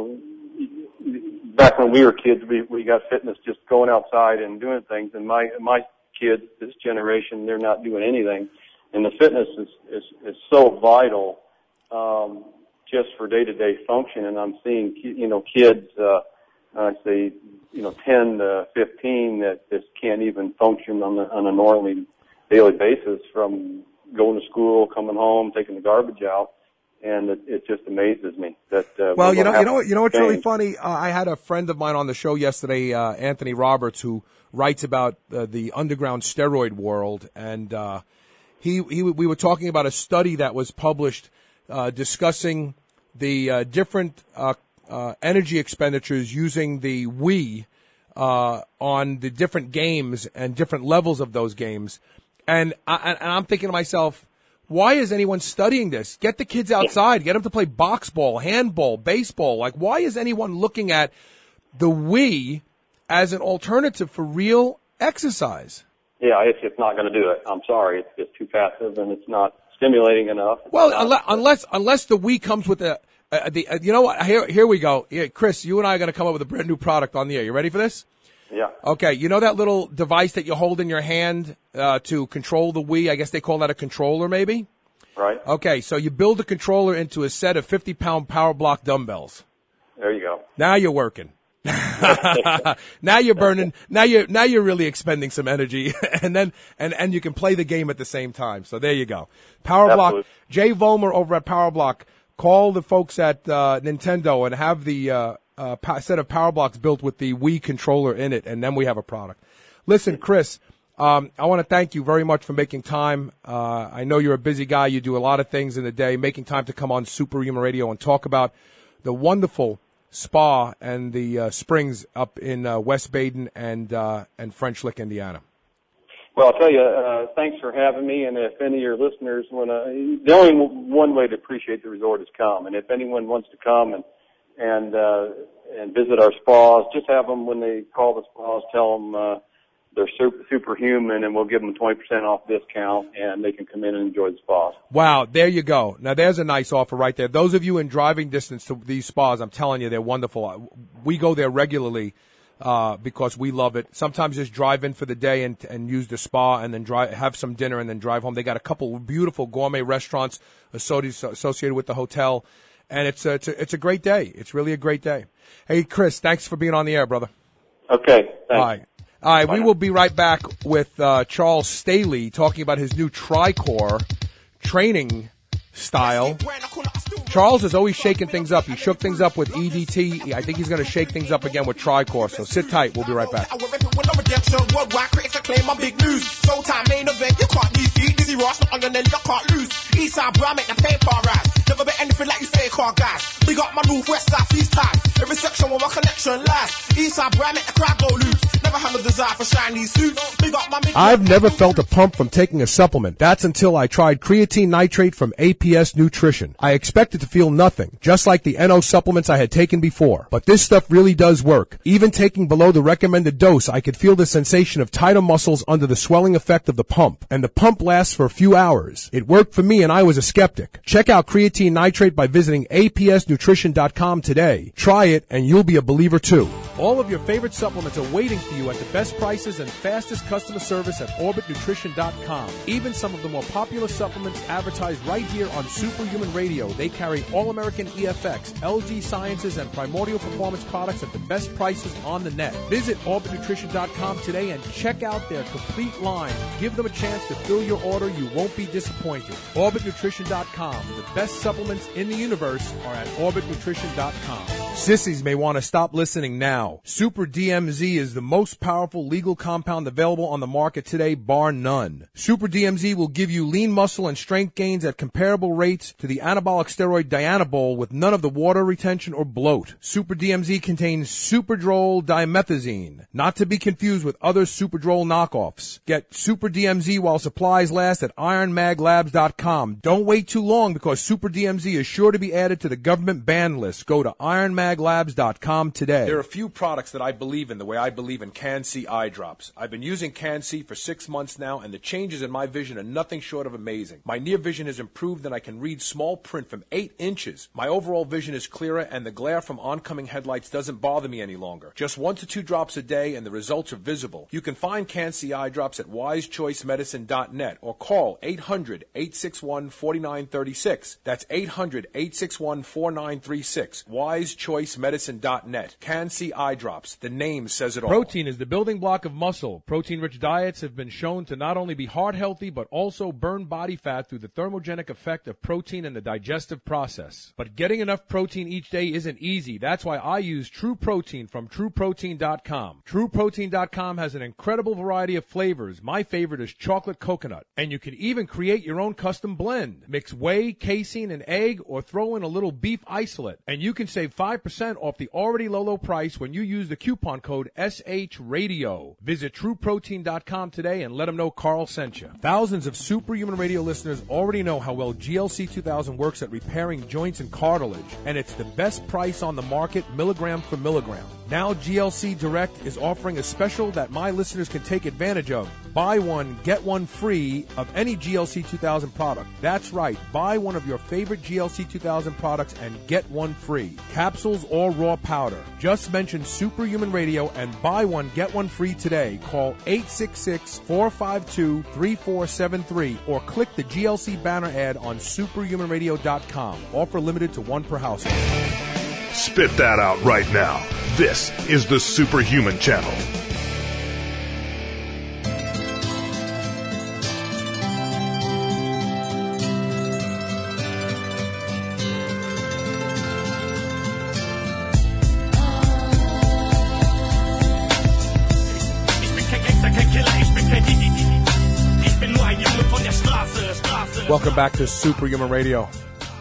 back when we were kids, we got fitness just going outside and doing things. And my kids, this generation, they're not doing anything. And the fitness is so vital, just for day-to-day function. And I'm seeing, kids, I say, 10 to 15 that just can't even function on a normal daily basis, from going to school, coming home, taking the garbage out. And it just amazes me that, well, you know what's really funny? I had a friend of mine on the show yesterday, Anthony Roberts, who writes about the underground steroid world. And, we were talking about a study that was published, discussing the, different, energy expenditures using the Wii, on the different games and different levels of those games. And I'm thinking to myself, why is anyone studying this? Get the kids outside. Get them to play box ball, handball, baseball. Like, why is anyone looking at the Wii as an alternative for real exercise? Yeah, it's just not going to do it. I'm sorry. It's just too passive, and it's not stimulating enough. Well, unless the Wii comes with You know what? Here we go. Chris, you and I are going to come up with a brand new product on the air. You ready for this? Yeah. Okay. You know that little device that you hold in your hand to control the Wii? I guess they call that a controller, maybe? Right. Okay. So you build the controller into a set of 50-pound power block dumbbells. There you go. Now you're working. Now you're burning. Now you're really expending some energy, and then and you can play the game at the same time. So there you go. Power Block. Jay Vollmer over at Power Block. Call the folks at Nintendo and have the set of Power Blocks built with the Wii controller in it, and then we have a product. Listen, Chris, I want to thank you very much for making time. I know you're a busy guy. You do a lot of things in the day. Making time to come on Superhuman Radio and talk about the wonderful spa and the springs up in West Baden and French Lick, Indiana. Well, I'll tell you, thanks for having me, and if any of your listeners want to, the only one way to appreciate the resort is come, and if anyone wants to come and visit our spas, just have them, when they call the spas, tell them they're superhuman, and we'll give them a 20% off discount, and they can come in and enjoy the spas. Wow, there you go. Now, there's a nice offer right there. Those of you in driving distance to these spas, I'm telling you, they're wonderful. We go there regularly because we love it. Sometimes just drive in for the day and use the spa, and then have some dinner and then drive home. They got a couple of beautiful gourmet restaurants associated with the hotel, and it's a great day. It's really a great day. Hey, Chris, thanks for being on the air, brother. Okay, thanks. All right, we will be right back with Charles Staley talking about his new Tricor training style. Charles is always shaking things up. He shook things up with EDT. I think he's going to shake things up again with Tricor. So sit tight. We'll be right back. Never bet anything like you fake car guys. We got my north, west, south, east ties. Every section where my connection lies. East side, bro, I make the crowd go loose. Never had no desire for shiny suits. Big up my I've never felt a pump from taking a supplement. That's until I tried creatine nitrate from APS Nutrition. I expected to feel nothing, just like the NO supplements I had taken before. But this stuff really does work. Even taking below the recommended dose, I could feel the sensation of tighter muscles under the swelling effect of the pump. And the pump lasts for a few hours. It worked for me, and I was a skeptic. Check out creatine nitrate by visiting apsnutrition.com today. Try it and you'll be a believer too. All of your favorite supplements are waiting for you at the best prices and fastest customer service at orbitnutrition.com. Even some of the more popular supplements advertised right here on Superhuman Radio. They carry All-American EFX, LG Sciences, and Primordial Performance products at the best prices on the net. Visit orbitnutrition.com today and check out their complete line. Give them a chance to fill your order. You won't be disappointed. orbitnutrition.com. The best supplements in the universe are at orbitnutrition.com. Sissies may want to stop listening now. Super DMZ is the most powerful legal compound available on the market today, bar none. Super DMZ will give you lean muscle and strength gains at comparable rates to the anabolic steroid Dianabol with none of the water retention or bloat. Super DMZ contains Superdrol dimethazine, not to be confused with other Superdrol knockoffs. Get Super DMZ while supplies last at ironmaglabs.com. Don't wait too long because Super DMZ is sure to be added to the government ban list. Go to ironmaglabs.com today. There are a few products that I believe in the way I believe in Can-C eye drops. I've been using Can-C for 6 months now, and the changes in my vision are nothing short of amazing. My near vision has improved, and I can read small print from 8 inches. My overall vision is clearer, and the glare from oncoming headlights doesn't bother me any longer. Just 1 to 2 drops a day, and the results are visible. You can find Can-C eye drops at wisechoicemedicine.net or call 800-861-4936. That's 800-861-4936. wisechoicemedicine.net. Can-C eye drops. The name says it all. Protein is the building block of muscle. Protein-rich diets have been shown to not only be heart healthy, but also burn body fat through the thermogenic effect of protein in the digestive process. But getting enough protein each day isn't easy. That's why I use True Protein from TrueProtein.com. TrueProtein.com has an incredible variety of flavors. My favorite is chocolate coconut. And you can even create your own custom blend. Mix whey, casein, and egg, or throw in a little beef isolate. And you can save 5% off the already low price when you use the coupon code SHRadio. Visit TrueProtein.com today and let them know Carl sent you. Thousands of Superhuman Radio listeners already know how well GLC 2000 works at repairing joints and cartilage, and it's the best price on the market, milligram for milligram. Now GLC Direct is offering a special that my listeners can take advantage of. buy one, get one free of any GLC 2000 product. That's right. Buy one of your favorite GLC 2000 products and get one free. Capsules or raw powder. Just mention Superhuman Radio and buy one, get one free today. Call 866-452-3473 or click the GLC banner ad on superhumanradio.com. Offer limited to one per household. Spit that out right now. This is the Superhuman Channel. Welcome back to Superhuman Radio.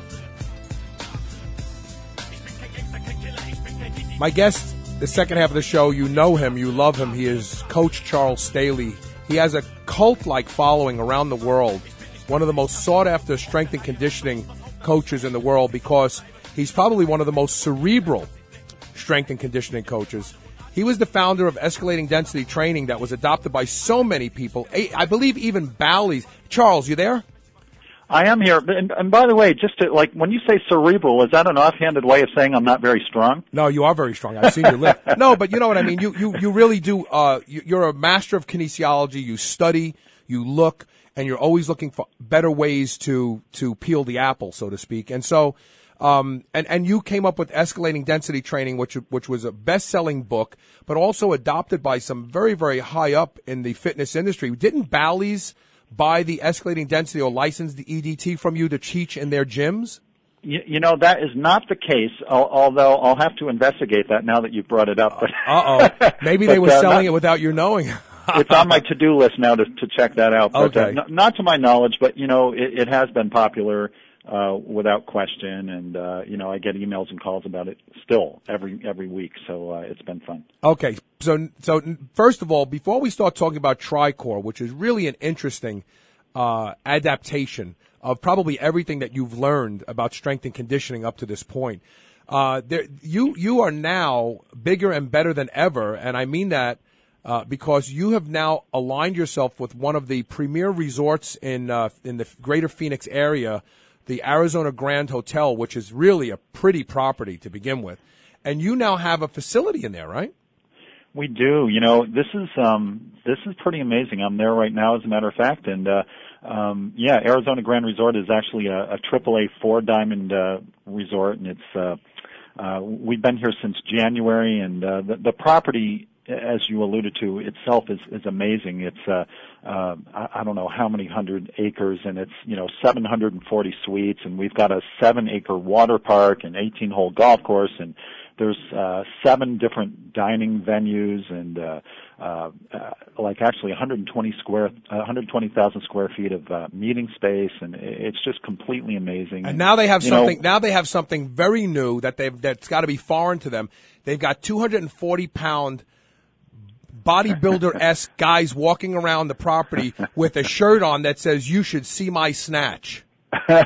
My guest, the second half of the show, you know him, you love him. He is Coach Charles Staley. He has a cult-like following around the world. One of the most sought-after strength and conditioning coaches in the world because he's probably one of the most cerebral strength and conditioning coaches. He was the founder of Escalating Density Training that was adopted by so many people. I believe even Bally's. Charles, you there? I am here. And by the way, just to, like, when you say cerebral, is that an offhanded way of saying I'm not very strong? No, you are very strong. I've seen you lift. No, but you know what I mean. You really do. You're a master of kinesiology. You study, you look, and you're always looking for better ways to peel the apple, so to speak. And so, and you came up with Escalating Density Training, which was a best-selling book, but also adopted by some very, very high up in the fitness industry. Didn't Bally's buy the Escalating Density or license the EDT from you to teach in their gyms? You know, that is not the case, although I'll have to investigate that now that you've brought it up. Uh-oh. Maybe they were selling it without you knowing. It's on my to-do list now to check that out. But, okay. Not to my knowledge, but, you know, it has been popular without question, and, you know, I get emails and calls about it still every week, so it's been fun. Okay. So first of all, before we start talking about TriCore, which is really an interesting adaptation of probably everything that you've learned about strength and conditioning up to this point, you are now bigger and better than ever, and I mean that because you have now aligned yourself with one of the premier resorts in the greater Phoenix area, the Arizona Grand Hotel, which is really a pretty property to begin with, and you now have a facility in there, right? We do. You know, this is pretty amazing. I'm there right now, as a matter of fact, and yeah, Arizona Grand Resort is actually a AAA 4-diamond resort, and it's we've been here since January, and the property, as you alluded to, itself is amazing. It's I don't know how many hundred acres, and it's, you know, 740 suites, and we've got a 7-acre water park and 18-hole golf course, and there's 7 different dining venues, and like actually 120,000 square feet of meeting space, and it's just completely amazing. And now they have something. Now they have something very new that's got to be foreign to them. They've got 240-pound bodybuilder-esque guys walking around the property with a shirt on that says, "You should see my snatch." Well,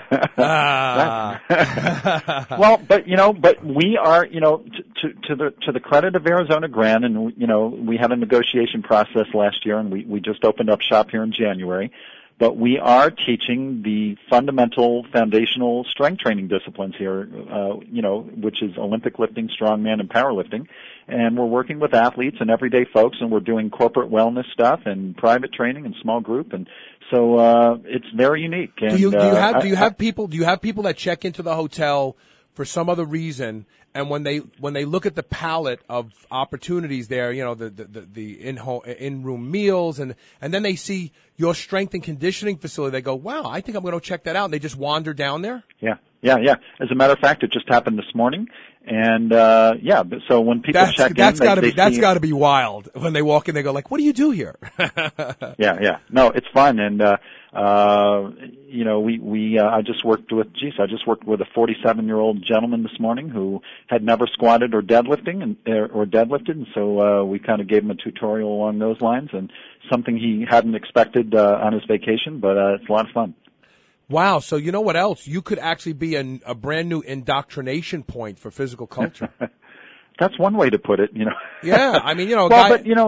but we are, you know, to the credit of Arizona Grand, and you know, we had a negotiation process last year, and we just opened up shop here in January. But we are teaching the fundamental, foundational strength training disciplines here, you know, which is Olympic lifting, strongman, and powerlifting. And we're working with athletes and everyday folks, and we're doing corporate wellness stuff and private training and small group, and so it's very unique. And, do you have people that check into the hotel for some other reason, and when they look at the palette of opportunities there, you know, the in-room meals, and then they see your strength and conditioning facility, they go, "Wow, I think I'm going to check that out," and they just wander down there? Yeah. As a matter of fact, it just happened this morning, and yeah. So when people check in, that's got to be wild. When they walk in, they go like, "What do you do here?" Yeah. No, it's fun, and you know, I just worked with a 47-year-old gentleman this morning who had never squatted or deadlifted, and so we kind of gave him a tutorial along those lines, and something he hadn't expected on his vacation, but it's a lot of fun. Wow. So you know what else? You could actually be a brand new indoctrination point for physical culture. That's one way to put it, you know. Yeah. I mean, you know, well, but, you know,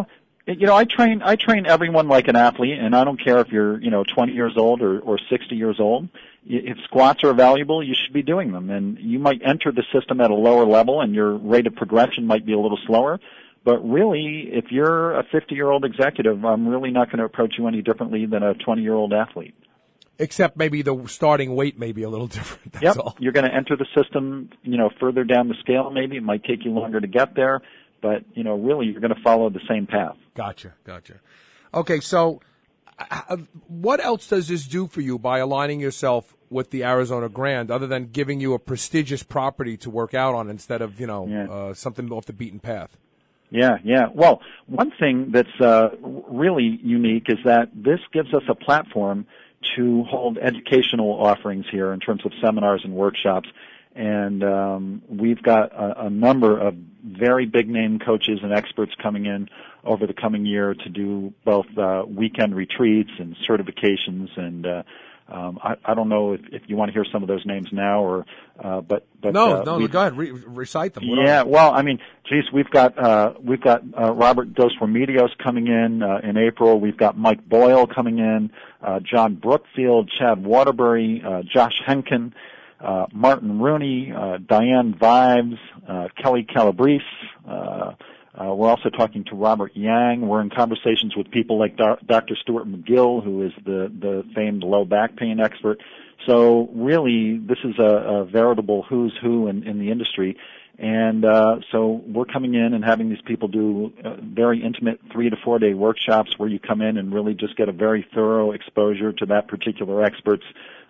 I train everyone like an athlete, and I don't care if you're, 20 years old or 60 years old. If squats are valuable, you should be doing them. And you might enter the system at a lower level, and your rate of progression might be a little slower. But really, if you're a 50-year-old executive, I'm really not going to approach you any differently than a 20-year-old athlete. Except maybe the starting weight may be a little different. That's all. You're going to enter the system, further down the scale maybe. It might take you longer to get there. But, really, you're going to follow the same path. Gotcha. Okay, so what else does this do for you by aligning yourself with the Arizona Grand, other than giving you a prestigious property to work out on instead of, something off the beaten path? Yeah. Well, one thing that's really unique is that this gives us a platform to hold educational offerings here in terms of seminars and workshops. And we've got a number of very big-name coaches and experts coming in over the coming year to do both weekend retreats and certifications. And I don't know if you want to hear some of those names now, or but no, go ahead, recite them. We've got Robert Dos Remedios coming in April. We've got Mike Boyle coming in, John Brookfield, Chad Waterbury, Josh Henkin. Martin Rooney, Diane Vives, Kelly Calabrese. We're also talking to Robert Yang. We're in conversations with people like Dr. Stuart McGill, who is the famed low back pain expert. So really, this is a veritable who's who in the industry. And so we're coming in and having these people do very intimate 3 to 4 day workshops where you come in and really just get a very thorough exposure to that particular expert's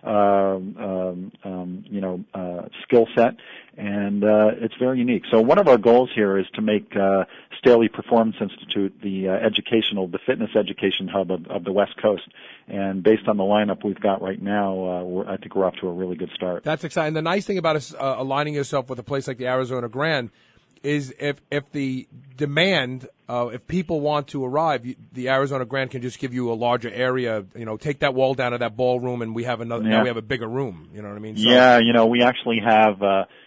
skill set, and it's very unique. So one of our goals here is to make Staley Performance Institute the fitness education hub of the West Coast. And based on the lineup we've got right now, I think we're off to a really good start. That's exciting. The nice thing about aligning yourself with a place like the Arizona Grand is if the demand, if people want to arrive, the Arizona Grand can just give you a larger area. Take that wall down of that ballroom, and we have another. Yeah. Now we have a bigger room. You know what I mean? So, we actually have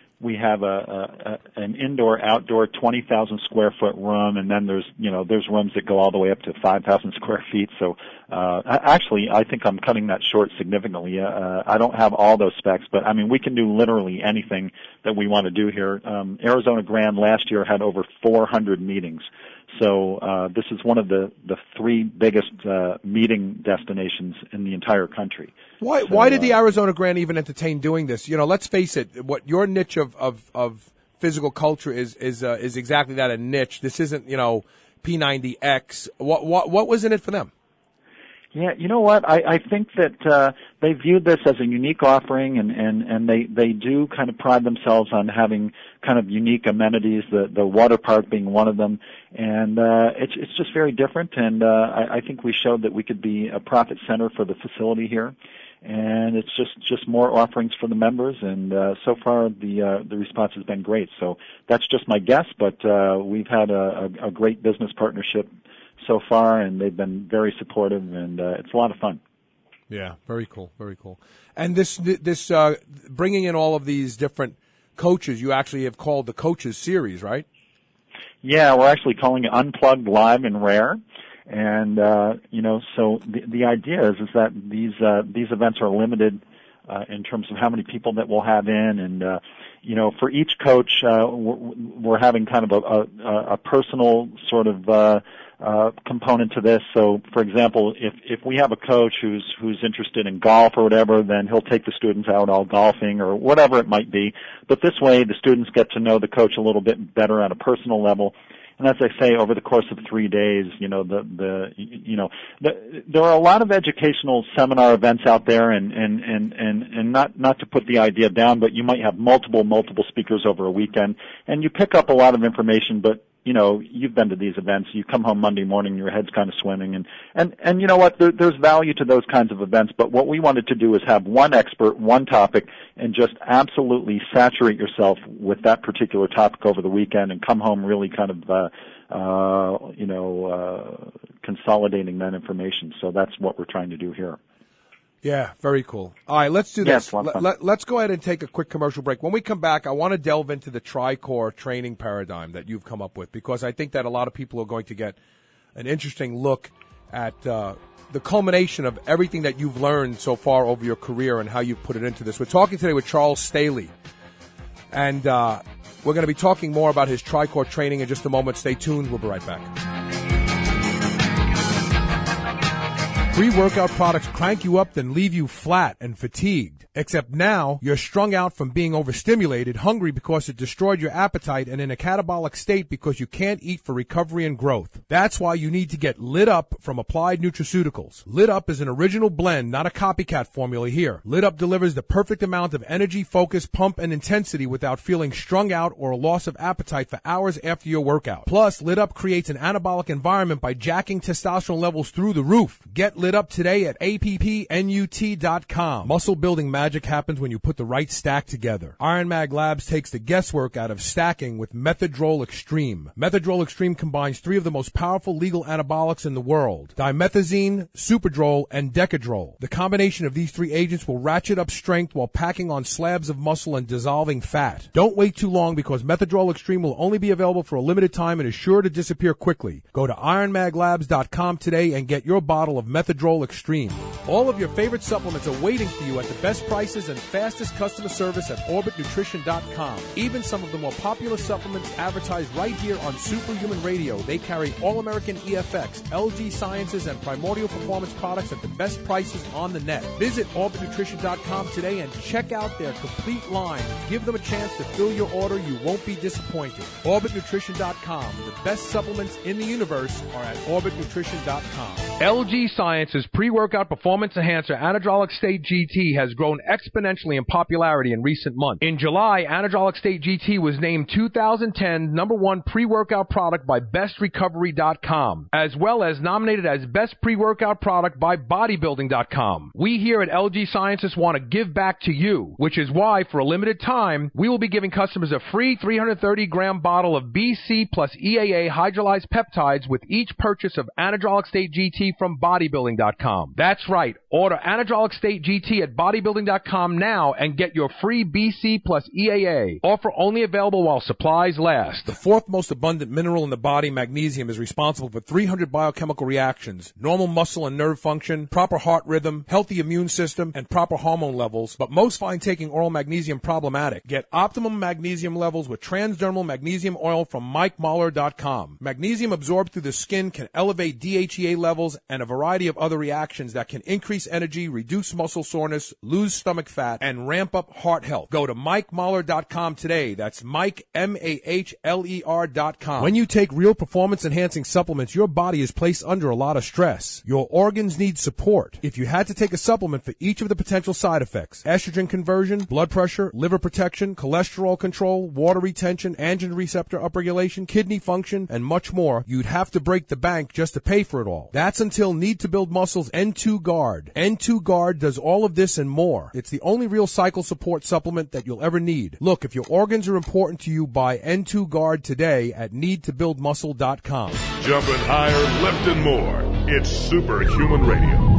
an indoor-outdoor 20,000 square foot room, and then there's rooms that go all the way up to 5,000 square feet. So actually, I think I'm cutting that short significantly. I don't have all those specs, but we can do literally anything that we want to do here. Arizona Grand last year had over 400 meetings. So this is one of the 3 biggest meeting destinations in the entire country. Why did the Arizona Grand even entertain doing this? Let's face it. What your niche of physical culture is exactly that, a niche. This isn't P90X. What was in it for them? Yeah, you know what? I think that they viewed this as a unique offering, and they do kind of pride themselves on having kind of unique amenities, the water park being one of them, and it's just very different. And I think we showed that we could be a profit center for the facility here, and it's just more offerings for the members. And so far the response has been great. So that's just my guess, but we've had a great business partnership so far, and they've been very supportive, and it's a lot of fun. Yeah, very cool, very cool. And this bringing in all of these different coaches, you actually have called the Coaches Series, right? Yeah, we're actually calling it Unplugged, Live, and Rare. And so the idea is that these events are limited in terms of how many people that we'll have in, and for each coach, we're having kind of a personal sort of component to this. So, for example, if we have a coach who's interested in golf or whatever, then he'll take the students out all golfing or whatever it might be. But this way, the students get to know the coach a little bit better on a personal level. And as I say, over the course of 3 days, there are a lot of educational seminar events out there, and not to put the idea down, but you might have multiple speakers over a weekend, and you pick up a lot of information, but you've been to these events. You come home Monday morning, your head's kind of swimming, and you know what? There's value to those kinds of events. But what we wanted to do is have one expert, one topic, and just absolutely saturate yourself with that particular topic over the weekend, and come home really kind of, consolidating that information. So that's what we're trying to do here. Yeah, very cool. All right, let's do this. Let's go ahead and take a quick commercial break. When we come back, I want to delve into the TriCore training paradigm that you've come up with, because I think that a lot of people are going to get an interesting look at the culmination of everything that you've learned so far over your career and how you've put it into this. We're talking today with Charles Staley, and we're going to be talking more about his TriCore training in just a moment. Stay tuned. We'll be right back. Pre-workout products crank you up, then leave you flat and fatigued. Except now, you're strung out from being overstimulated, hungry because it destroyed your appetite, and in a catabolic state because you can't eat for recovery and growth. That's why you need to get Lit Up from Applied Nutraceuticals. Lit Up is an original blend, not a copycat formula here. Lit Up delivers the perfect amount of energy, focus, pump, and intensity without feeling strung out or a loss of appetite for hours after your workout. Plus, Lit Up creates an anabolic environment by jacking testosterone levels through the roof. Get Lit Up today at appnut.com. Muscle building magic happens when you put the right stack together. Iron Mag Labs takes the guesswork out of stacking with Methadrol Extreme. Methadrol Extreme combines 3 of the most powerful legal anabolics in the world: dimethazine, Superdrol, and Decadrol. The combination of these 3 agents will ratchet up strength while packing on slabs of muscle and dissolving fat. Don't wait too long because Methadrol Extreme will only be available for a limited time and is sure to disappear quickly. Go to ironmaglabs.com today and get your bottle of Methadrol Extreme. All of your favorite supplements are waiting for you at the best prices and fastest customer service at OrbitNutrition.com. Even some of the more popular supplements advertised right here on Superhuman Radio. They carry All-American EFX, LG Sciences, and Primordial Performance products at the best prices on the net. Visit OrbitNutrition.com today and check out their complete line. Give them a chance to fill your order. You won't be disappointed. OrbitNutrition.com. The best supplements in the universe are at OrbitNutrition.com. LG Sciences pre-workout performance enhancer Anadrolic State GT has grown exponentially in popularity in recent months. In July, Anadrolic State GT was named 2010 #1 pre-workout product by BestRecovery.com, as well as nominated as Best Pre-Workout Product by Bodybuilding.com. We here at LG Sciences want to give back to you, which is why, for a limited time, we will be giving customers a free 330-gram bottle of BC plus EAA hydrolyzed peptides with each purchase of Anadrolic State GT from Bodybuilding.com. That's right. Order Anadrolic State GT at Bodybuilding.com now and get your free BC plus EAA. Offer only available while supplies last. The 4th most abundant mineral in the body, magnesium, is responsible for 300 biochemical reactions: normal muscle and nerve function, proper heart rhythm, healthy immune system, and proper hormone levels. But most find taking oral magnesium problematic. Get optimum magnesium levels with transdermal magnesium oil from MikeMahler.com. Magnesium absorbed through the skin can elevate DHEA levels and a variety of other reactions that can increase energy, reduce muscle soreness, lose stomach fat, and ramp up heart health. Go to MikeMahler.com today. That's Mike, MAHLER.com. When you take real performance-enhancing supplements, your body is placed under a lot of stress. Your organs need support. If you had to take a supplement for each of the potential side effects: estrogen conversion, blood pressure, liver protection, cholesterol control, water retention, androgen receptor upregulation, kidney function, and much more, you'd have to break the bank just to pay for it all. That's until Need to Build Muscle's N2 Guard. N2 Guard does all of this and more. It's the only real cycle support supplement that you'll ever need. Look, if your organs are important to you, buy N2 Guard today at needtobuildmuscle.com. Jumping higher, lifting more. It's Superhuman Radio.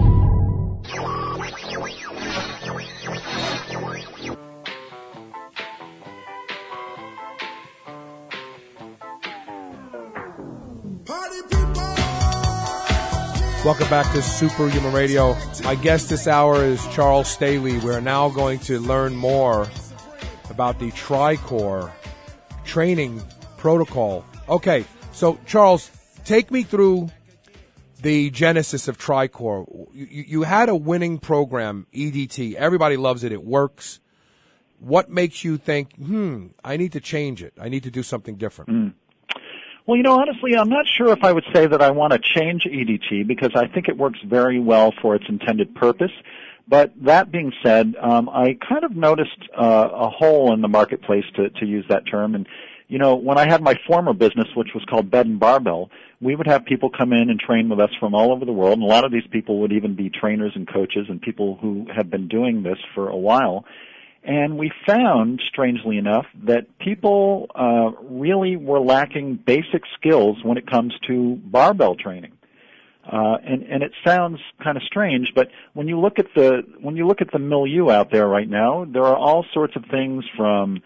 Welcome back to Superhuman Radio. My guest this hour is Charles Staley. We're now going to learn more about the TriCore training protocol. Okay, so Charles, take me through the genesis of TriCore. You had a winning program, EDT. Everybody loves it. It works. What makes you think, I need to change it. I need to do something different? Well, honestly, I'm not sure if I would say that I want to change EDT because I think it works very well for its intended purpose. But that being said, I kind of noticed a hole in the marketplace, to use that term. And, when I had my former business, which was called Bed and Barbell, we would have people come in and train with us from all over the world. And a lot of these people would even be trainers and coaches and people who have been doing this for a while. And we found, strangely enough, that people really were lacking basic skills when it comes to barbell training. And it sounds kind of strange, but when you look at the milieu out there right now, there are all sorts of things from,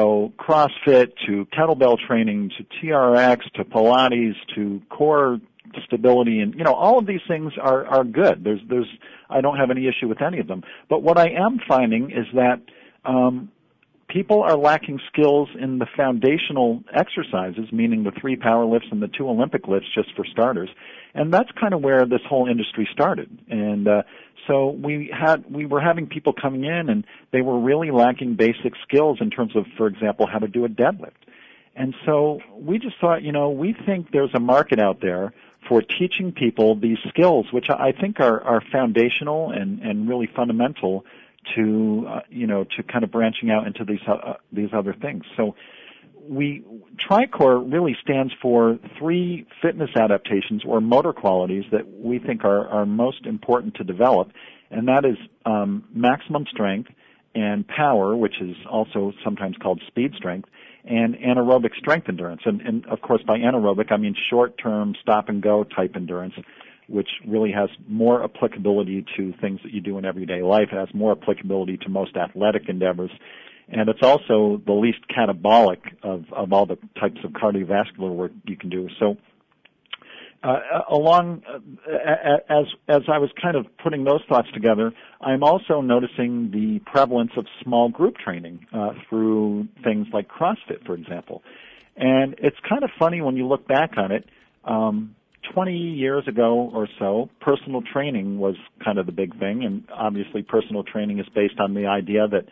CrossFit to kettlebell training to TRX to Pilates to core stability, and all of these things are good. I don't have any issue with any of them. But what I am finding is that people are lacking skills in the foundational exercises, meaning the 3 power lifts and the 2 Olympic lifts, just for starters. And that's kind of where this whole industry started. And so we were having people coming in, and they were really lacking basic skills in terms of, for example, how to do a deadlift. And so we just thought, we think there's a market out there for teaching people these skills, which I think are foundational and really fundamental to to kind of branching out into these other things. So TriCore really stands for 3 fitness adaptations or motor qualities that we think are most important to develop, and that is maximum strength and power, which is also sometimes called speed strength, and anaerobic strength endurance. And of course, by anaerobic, I mean short-term stop-and-go type endurance, which really has more applicability to things that you do in everyday life. It has more applicability to most athletic endeavors. And it's also the least catabolic of all the types of cardiovascular work you can do. So as I was kind of putting those thoughts together, I'm also noticing the prevalence of small group training through things like CrossFit, for example. And it's kind of funny when you look back on it. 20 years ago or so, personal training was kind of the big thing, and obviously personal training is based on the idea that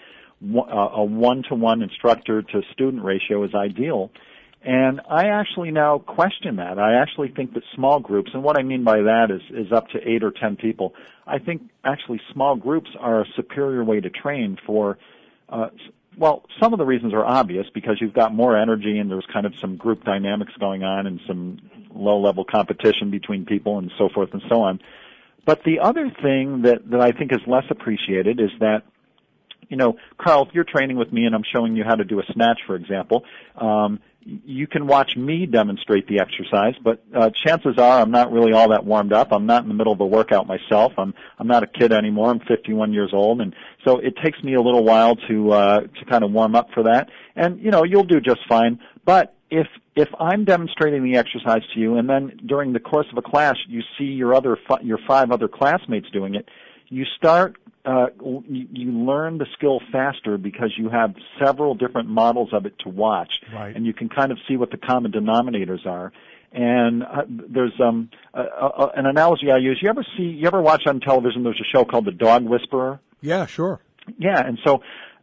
a one-to-one instructor-to-student ratio is ideal. And I actually now question that. I actually think that small groups, and what I mean by that is up to 8 or 10 people, I think actually small groups are a superior way to train for, some of the reasons are obvious, because you've got more energy and there's kind of some group dynamics going on and some low-level competition between people and so forth and so on. But the other thing that I think is less appreciated is that, Carl, if you're training with me and I'm showing you how to do a snatch, for example, you can watch me demonstrate the exercise, but chances are I'm not really all that warmed up. I'm not in the middle of a workout myself. I'm not a kid anymore. I'm 51 years old, and so it takes me a little while to kind of warm up for that. And you'll do just fine. But if I'm demonstrating the exercise to you, and then during the course of a class you see your 5 other classmates doing it, you start. You learn the skill faster because you have several different models of it to watch, right. And you can kind of see what the common denominators are. And there's an analogy I use. You ever watch on television? There's a show called The Dog Whisperer. Yeah, sure. Yeah, and so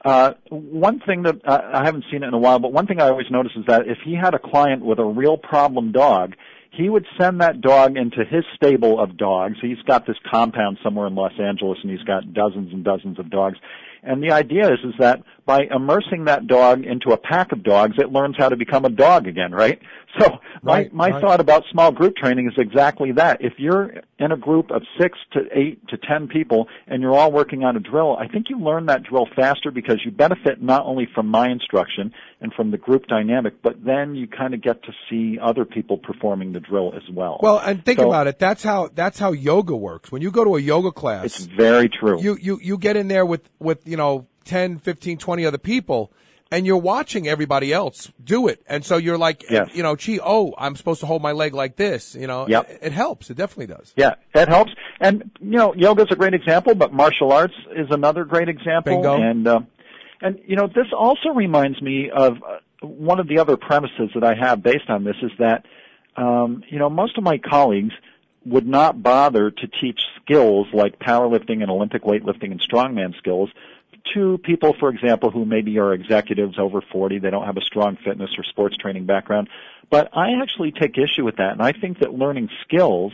one thing that I haven't seen it in a while, but one thing I always notice is that if he had a client with a real problem dog, he would send that dog into his stable of dogs. He's got this compound somewhere in Los Angeles, and he's got dozens and dozens of dogs. And the idea is that by immersing that dog into a pack of dogs, it learns how to become a dog again, right? So my thought about small group training is exactly that. If you're in a group of 6 to 8 to 10 people and you're all working on a drill, I think you learn that drill faster because you benefit not only from my instruction and from the group dynamic, but then you kind of get to see other people performing the drill as well. Well, and think about it. That's how yoga works. When you go to a yoga class, it's very true. You get in there with 10, 15, 20 other people, and you're watching everybody else do it. And so you're like, yes. I'm supposed to hold my leg like this. Yep. It helps. It definitely does. Yeah, it helps. And, yoga's a great example, but martial arts is another great example. Bingo. And this also reminds me of one of the other premises that I have based on this is that, most of my colleagues would not bother to teach skills like powerlifting and Olympic weightlifting and strongman skills to people, for example, who maybe are executives over 40. They don't have a strong fitness or sports training background. But I actually take issue with that, and I think that learning skills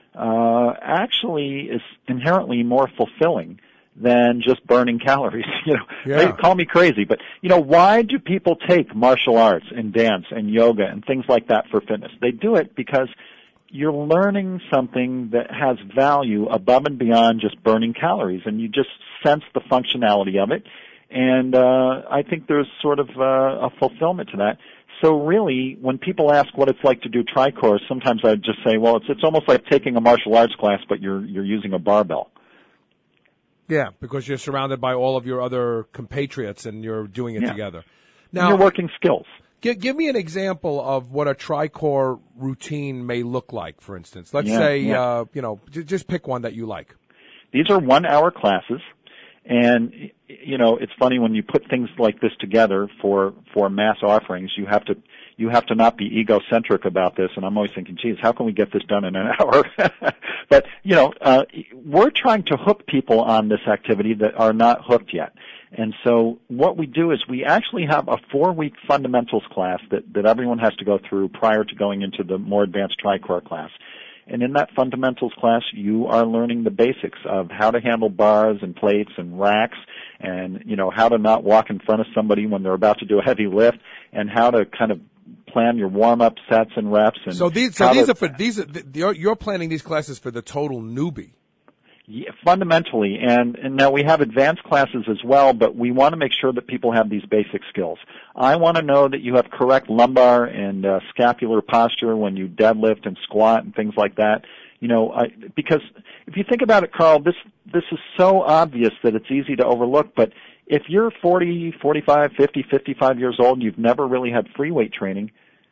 actually is inherently more fulfilling than just burning calories. Yeah. Call me crazy, but why do people take martial arts and dance and yoga and things like that for fitness? They do it because you're learning something that has value above and beyond just burning calories, and you just sense the functionality of it. And I think there's sort of a fulfillment to that. So really, when people ask what it's like to do TriCore, sometimes I just say, well, it's almost like taking a martial arts class, but you're using a barbell. Yeah, because you're surrounded by all of your other compatriots, and you're doing it together. Now, you're working skills. Give me an example of what a TriCore routine may look like, for instance. Let's say, just pick one that you like. These are 1-hour classes. And, it's funny when you put things like this together for mass offerings, you have to not be egocentric about this. And I'm always thinking, geez, how can we get this done in an hour? But, we're trying to hook people on this activity that are not hooked yet. And so what we do is we actually have a 4-week fundamentals class that everyone has to go through prior to going into the more advanced TriCore class. And in that fundamentals class, you are learning the basics of how to handle bars and plates and racks and, how to not walk in front of somebody when they're about to do a heavy lift and how to kind of plan your warm-up sets and reps. And you're planning these classes for the total newbie. Yeah, fundamentally, and now we have advanced classes as well, but we want to make sure that people have these basic skills. I want to know that you have correct lumbar and scapular posture when you deadlift and squat and things like that. Because if you think about it, Carl, this is so obvious that it's easy to overlook, but if you're 40, 45, 50, 55 years old and you've never really had free weight training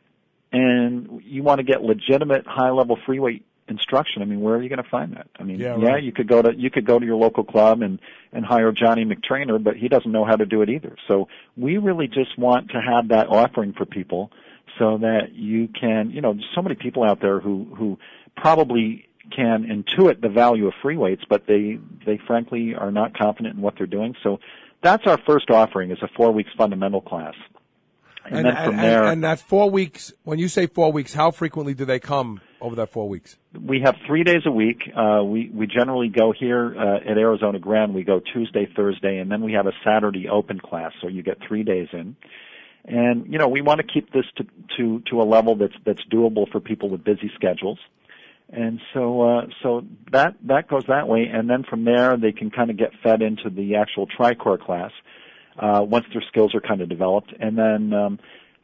and you want to get legitimate high-level free weight instruction, where are you going to find that? Right. You could go to your local club and hire Johnny McTrainer, but he doesn't know how to do it either. So we really just want to have that offering for people so that you can, there's so many people out there who probably can intuit the value of free weights, but they frankly are not confident in what they're doing. So that's our first offering, is a 4 weeks fundamental class. And then from there, and that 4 weeks, when you say 4 weeks, how frequently do they come over that 4 weeks? We have 3 days a week. We generally go here at Arizona Grand. We go Tuesday, Thursday, and then we have a Saturday open class, so you get 3 days in. And we want to keep this to a level that's doable for people with busy schedules. And so that goes that way. And then from there, they can kind of get fed into the actual TriCore class once their skills are kind of developed. And then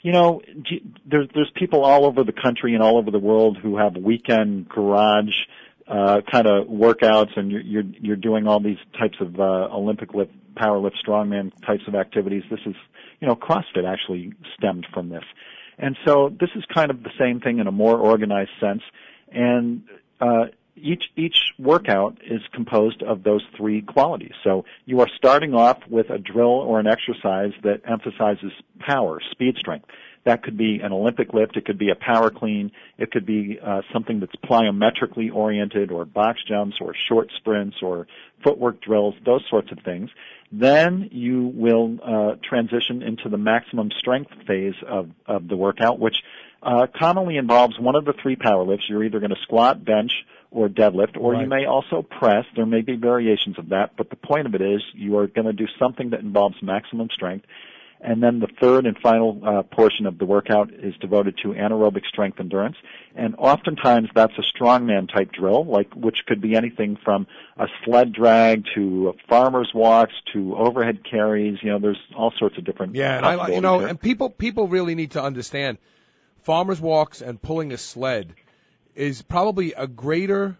there's people all over the country and all over the world who have weekend garage kind of workouts, and you're doing all these types of Olympic lift, power lift, strongman types of activities. This is, CrossFit actually stemmed from this. And so this is kind of the same thing in a more organized sense. And each workout is composed of those 3 qualities. So you are starting off with a drill or an exercise that emphasizes power, speed strength. That could be an Olympic lift. It could be a power clean. It could be something that's plyometrically oriented, or box jumps, or short sprints, or footwork drills, those sorts of things. Then you will transition into the maximum strength phase of the workout, which commonly involves one of the 3 power lifts. You're either going to squat, bench, or deadlift, or right. You may also press. There may be variations of that, but the point of it is you are going to do something that involves maximum strength. And then the third and final portion of the workout is devoted to anaerobic strength endurance. And oftentimes that's a strongman type drill, which could be anything from a sled drag to farmer's walks to overhead carries. There's all sorts of different. Yeah, and people really need to understand farmer's walks and pulling a sled is probably a greater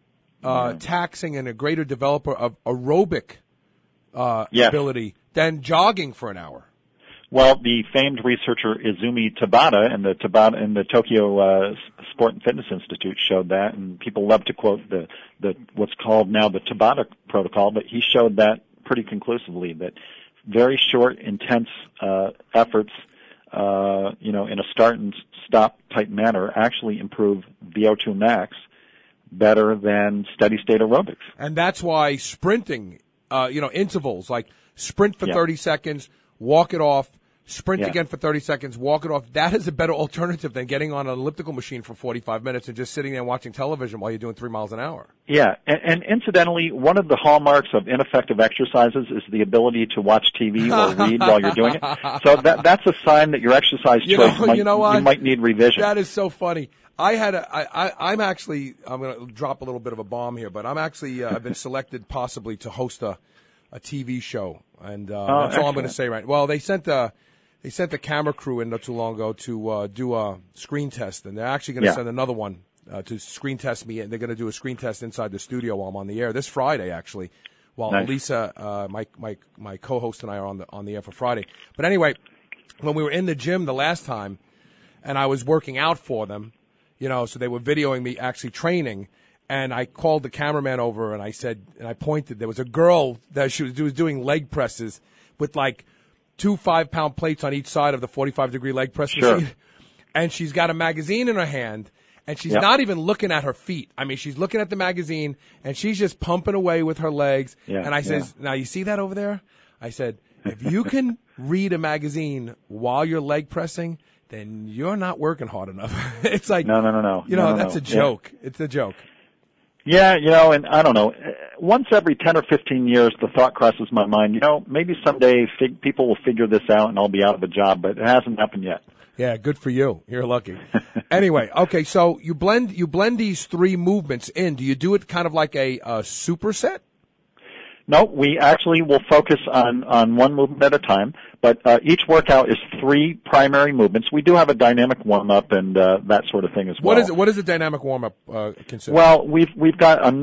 taxing and a greater developer of aerobic ability than jogging for an hour. Well, the famed researcher Izumi Tabata in the Tokyo Sport and Fitness Institute showed that, and people love to quote the what's called now the Tabata protocol, but he showed that pretty conclusively, that very short, intense efforts, in a start and stop type manner, actually improve VO2 max better than steady state aerobics. And that's why sprinting, intervals, like sprint for 30 seconds, walk it off, sprint again for 30 seconds, walk it off. That is a better alternative than getting on an elliptical machine for 45 minutes and just sitting there watching television while you're doing 3 miles an hour. Yeah, and incidentally, one of the hallmarks of ineffective exercises is the ability to watch TV or read while you're doing it. So that's a sign that your exercise choice you might need revision. That is so funny. I'm going to drop a little bit of a bomb here, but I've been selected possibly to host a TV show, and that's all I'm going to say right now. Well, they sent a camera crew in not too long ago to do a screen test, and they're actually going to send another one to screen test me, and they're going to do a screen test inside the studio while I'm on the air this Friday, actually, while Elisa, my co-host, and I are on the air for Friday. But anyway, when we were in the gym the last time, and I was working out for them, so they were videoing me actually training, and I called the cameraman over and I said, and I pointed, there was a girl that she was doing leg presses with like 2 5-pound plates on each side of the 45-degree leg press machine, and she's got a magazine in her hand, and she's not even looking at her feet. I mean, she's looking at the magazine, and she's just pumping away with her legs, and I says, now you see that over there? I said, if you can read a magazine while you're leg pressing, then you're not working hard enough. It's like, no. That's a joke. Yeah. It's a joke. Yeah, and I don't know. Once every 10 or 15 years, the thought crosses my mind, maybe someday people will figure this out and I'll be out of a job, but it hasn't happened yet. Yeah, good for you. You're lucky. Anyway, okay, so you blend these 3 movements in. Do you do it kind of like a superset? No, we actually will focus on one movement at a time, but each workout is 3 primary movements. We do have a dynamic warm-up and that sort of thing as well. What is a dynamic warm-up consist? Well, we've got a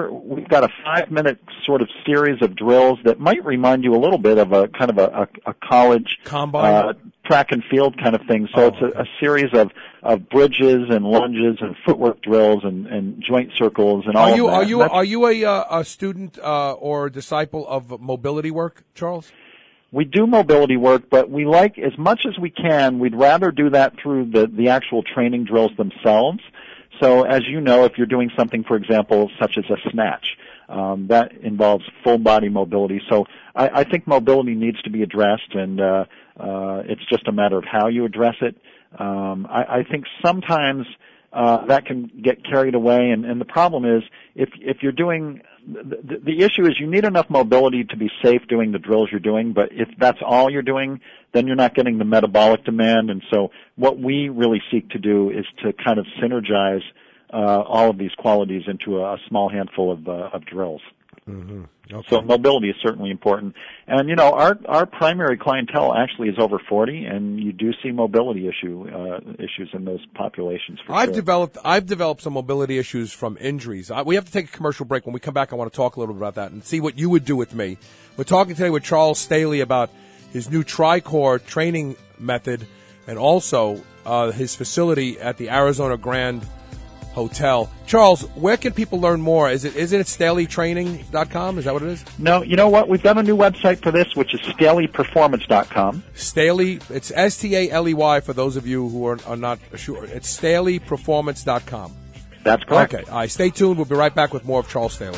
5-minute sort of series of drills that might remind you a little bit of a kind of a college combine track and field kind of thing. So it's a series of bridges and lunges and footwork drills and joint circles and all of that. Are you a student or a disciple of mobility work, Charles? We do mobility work, but we like, as much as we can, we'd rather do that through the actual training drills themselves. So as you know, if you're doing something, for example, such as a snatch, that involves full body mobility. So I think mobility needs to be addressed, and it's just a matter of how you address it. I think sometimes that can get carried away, and the problem is if you're doing the issue is you need enough mobility to be safe doing the drills you're doing, but if that's all you're doing, then you're not getting the metabolic demand. And so what we really seek to do is to kind of synergize all of these qualities into a small handful of drills. Mm-hmm. Okay. So mobility is certainly important. And, our primary clientele actually is over 40, and you do see mobility issues in those populations. I've developed some mobility issues from injuries. We have to take a commercial break. When we come back, I want to talk a little bit about that and see what you would do with me. We're talking today with Charles Staley about his new TriCore training method and also his facility at the Arizona Grand Hotel. Charles, where can people learn more? Isn't it StaleyTraining.com? Is that what it is? No, you know what? We've got a new website for this, which is StaleyPerformance.com. Staley, it's STALEY for those of you who are not sure. It's StaleyPerformance.com. That's correct. Okay. All right, stay tuned. We'll be right back with more of Charles Staley.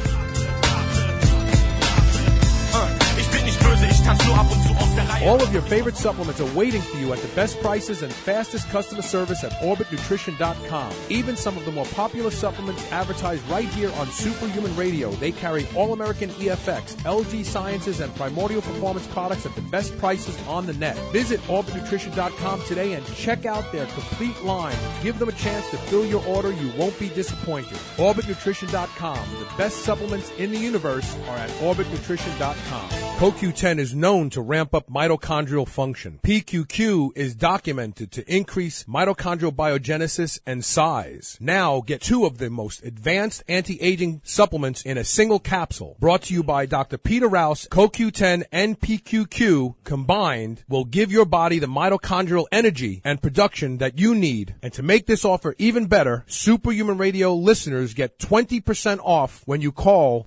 All of your favorite supplements are waiting for you at the best prices and fastest customer service at OrbitNutrition.com. Even some of the more popular supplements advertised right here on Superhuman Radio. They carry All-American EFX, LG Sciences, and Primordial Performance products at the best prices on the net. Visit OrbitNutrition.com today and check out their complete line. Give them a chance to fill your order. You won't be disappointed. OrbitNutrition.com. The best supplements in the universe are at OrbitNutrition.com. CoQ10 is known to ramp up mitochondrial function. PQQ is documented to increase mitochondrial biogenesis and size. Now get 2 of the most advanced anti-aging supplements in a single capsule. Brought to you by Dr. Peter Rouse. CoQ10 and PQQ combined will give your body the mitochondrial energy and production that you need. And to make this offer even better, Superhuman Radio listeners get 20% off when you call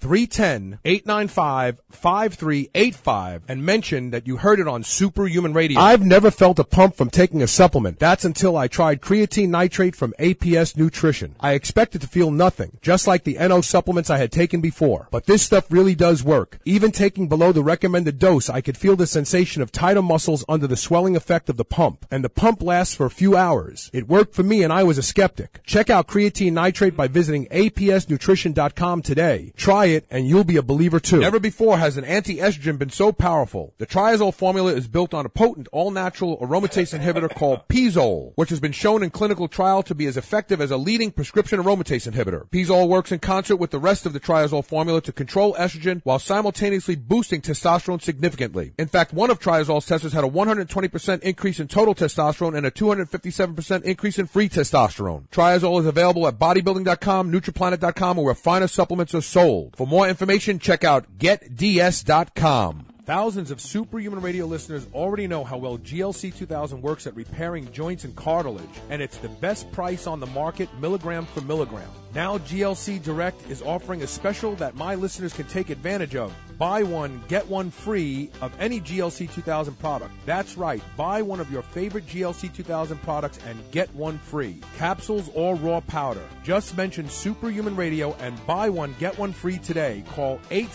310-895-5385 and mention that you heard it on Superhuman Radio. I've never felt a pump from taking a supplement. That's until I tried creatine nitrate from APS Nutrition. I expected to feel nothing, just like the NO supplements I had taken before. But this stuff really does work. Even taking below the recommended dose, I could feel the sensation of tighter muscles under the swelling effect of the pump. And the pump lasts for a few hours. It worked for me and I was a skeptic. Check out creatine nitrate by visiting APSNutrition.com today. Try it and you'll be a believer too. Never before has an anti-estrogen been so powerful. The Triazole formula is built on a potent all-natural aromatase inhibitor called Pizole, which has been shown in clinical trial to be as effective as a leading prescription aromatase inhibitor. Pizole works in concert with the rest of the Triazole formula to control estrogen while simultaneously boosting testosterone significantly. In fact, one of Triazole's testers had a 120% increase in total testosterone and a 257% increase in free testosterone. Triazole is available at bodybuilding.com, NutriPlanet.com, or where finer supplements are sold. For more information, check out GetDS.com. Thousands of Superhuman Radio listeners already know how well GLC 2000 works at repairing joints and cartilage, and it's the best price on the market, milligram for milligram. Now GLC Direct is offering a special that my listeners can take advantage of. Buy one, get one free of any GLC 2000 product. That's right. Buy one of your favorite GLC 2000 products and get one free. Capsules or raw powder. Just mention Superhuman Radio and buy one, get one free today. Call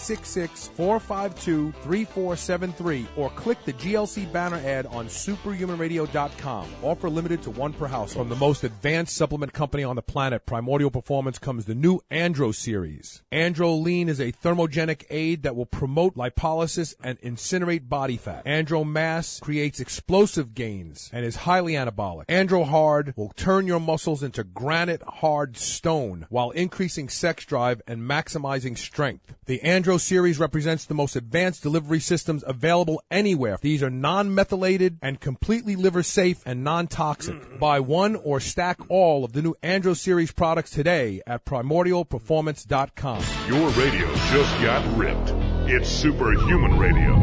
866-452-3473 or click the GLC banner ad on superhumanradio.com. Offer limited to one per household. From the most advanced supplement company on the planet, Primordial Performance, comes the new Andro series. Andro Lean is a thermogenic aid that will promote lipolysis and incinerate body fat. Andro Mass creates explosive gains and is highly anabolic. Andro Hard will turn your muscles into granite hard stone while increasing sex drive and maximizing strength. The Andro series represents the most advanced delivery systems available anywhere. These are non-methylated and completely liver safe and non-toxic. Buy one or stack all of the new Andro series products today at primordialperformance.com. Your radio just got ripped. It's Superhuman Radio.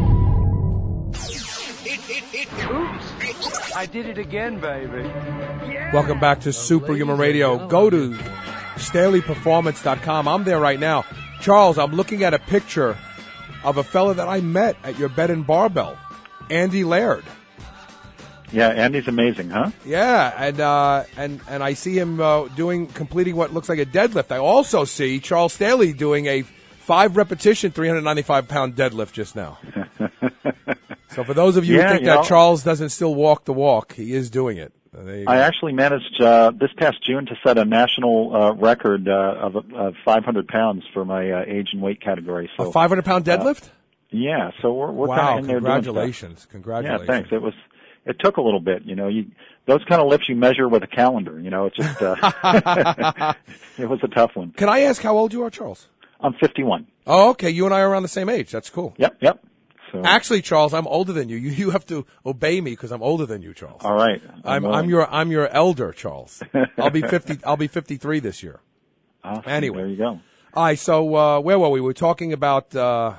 Oops. I did it again, baby. Yeah. Welcome back to Superhuman Radio. Go to StaleyPerformance.com. I'm there right now. Charles, I'm looking at a picture of a fella that I met at your Bed and Barbell, Andy Laird. Yeah, Andy's amazing, huh? Yeah, and I see him completing what looks like a deadlift. I also see Charles Staley doing a 5-repetition, 395-pound deadlift just now. So for those of you who think that Charles doesn't still walk the walk, he is doing it. I actually managed this past June to set a national record of 500 pounds for my age and weight category. So a 500-pound deadlift? Yeah, so we're wow, kind of in there congratulations. Congratulations. Yeah, thanks. It took a little bit, those kind of lifts you measure with a calendar, it's just, it was a tough one. Can I ask how old you are, Charles? I'm 51. Oh, okay. You and I are around the same age. That's cool. Yep. So. Actually, Charles, I'm older than you. You have to obey me because I'm older than you, Charles. All right. I'm your elder, Charles. I'll be 53 this year. Awesome. Anyway. There you go. All right. So, where were we? We were talking about,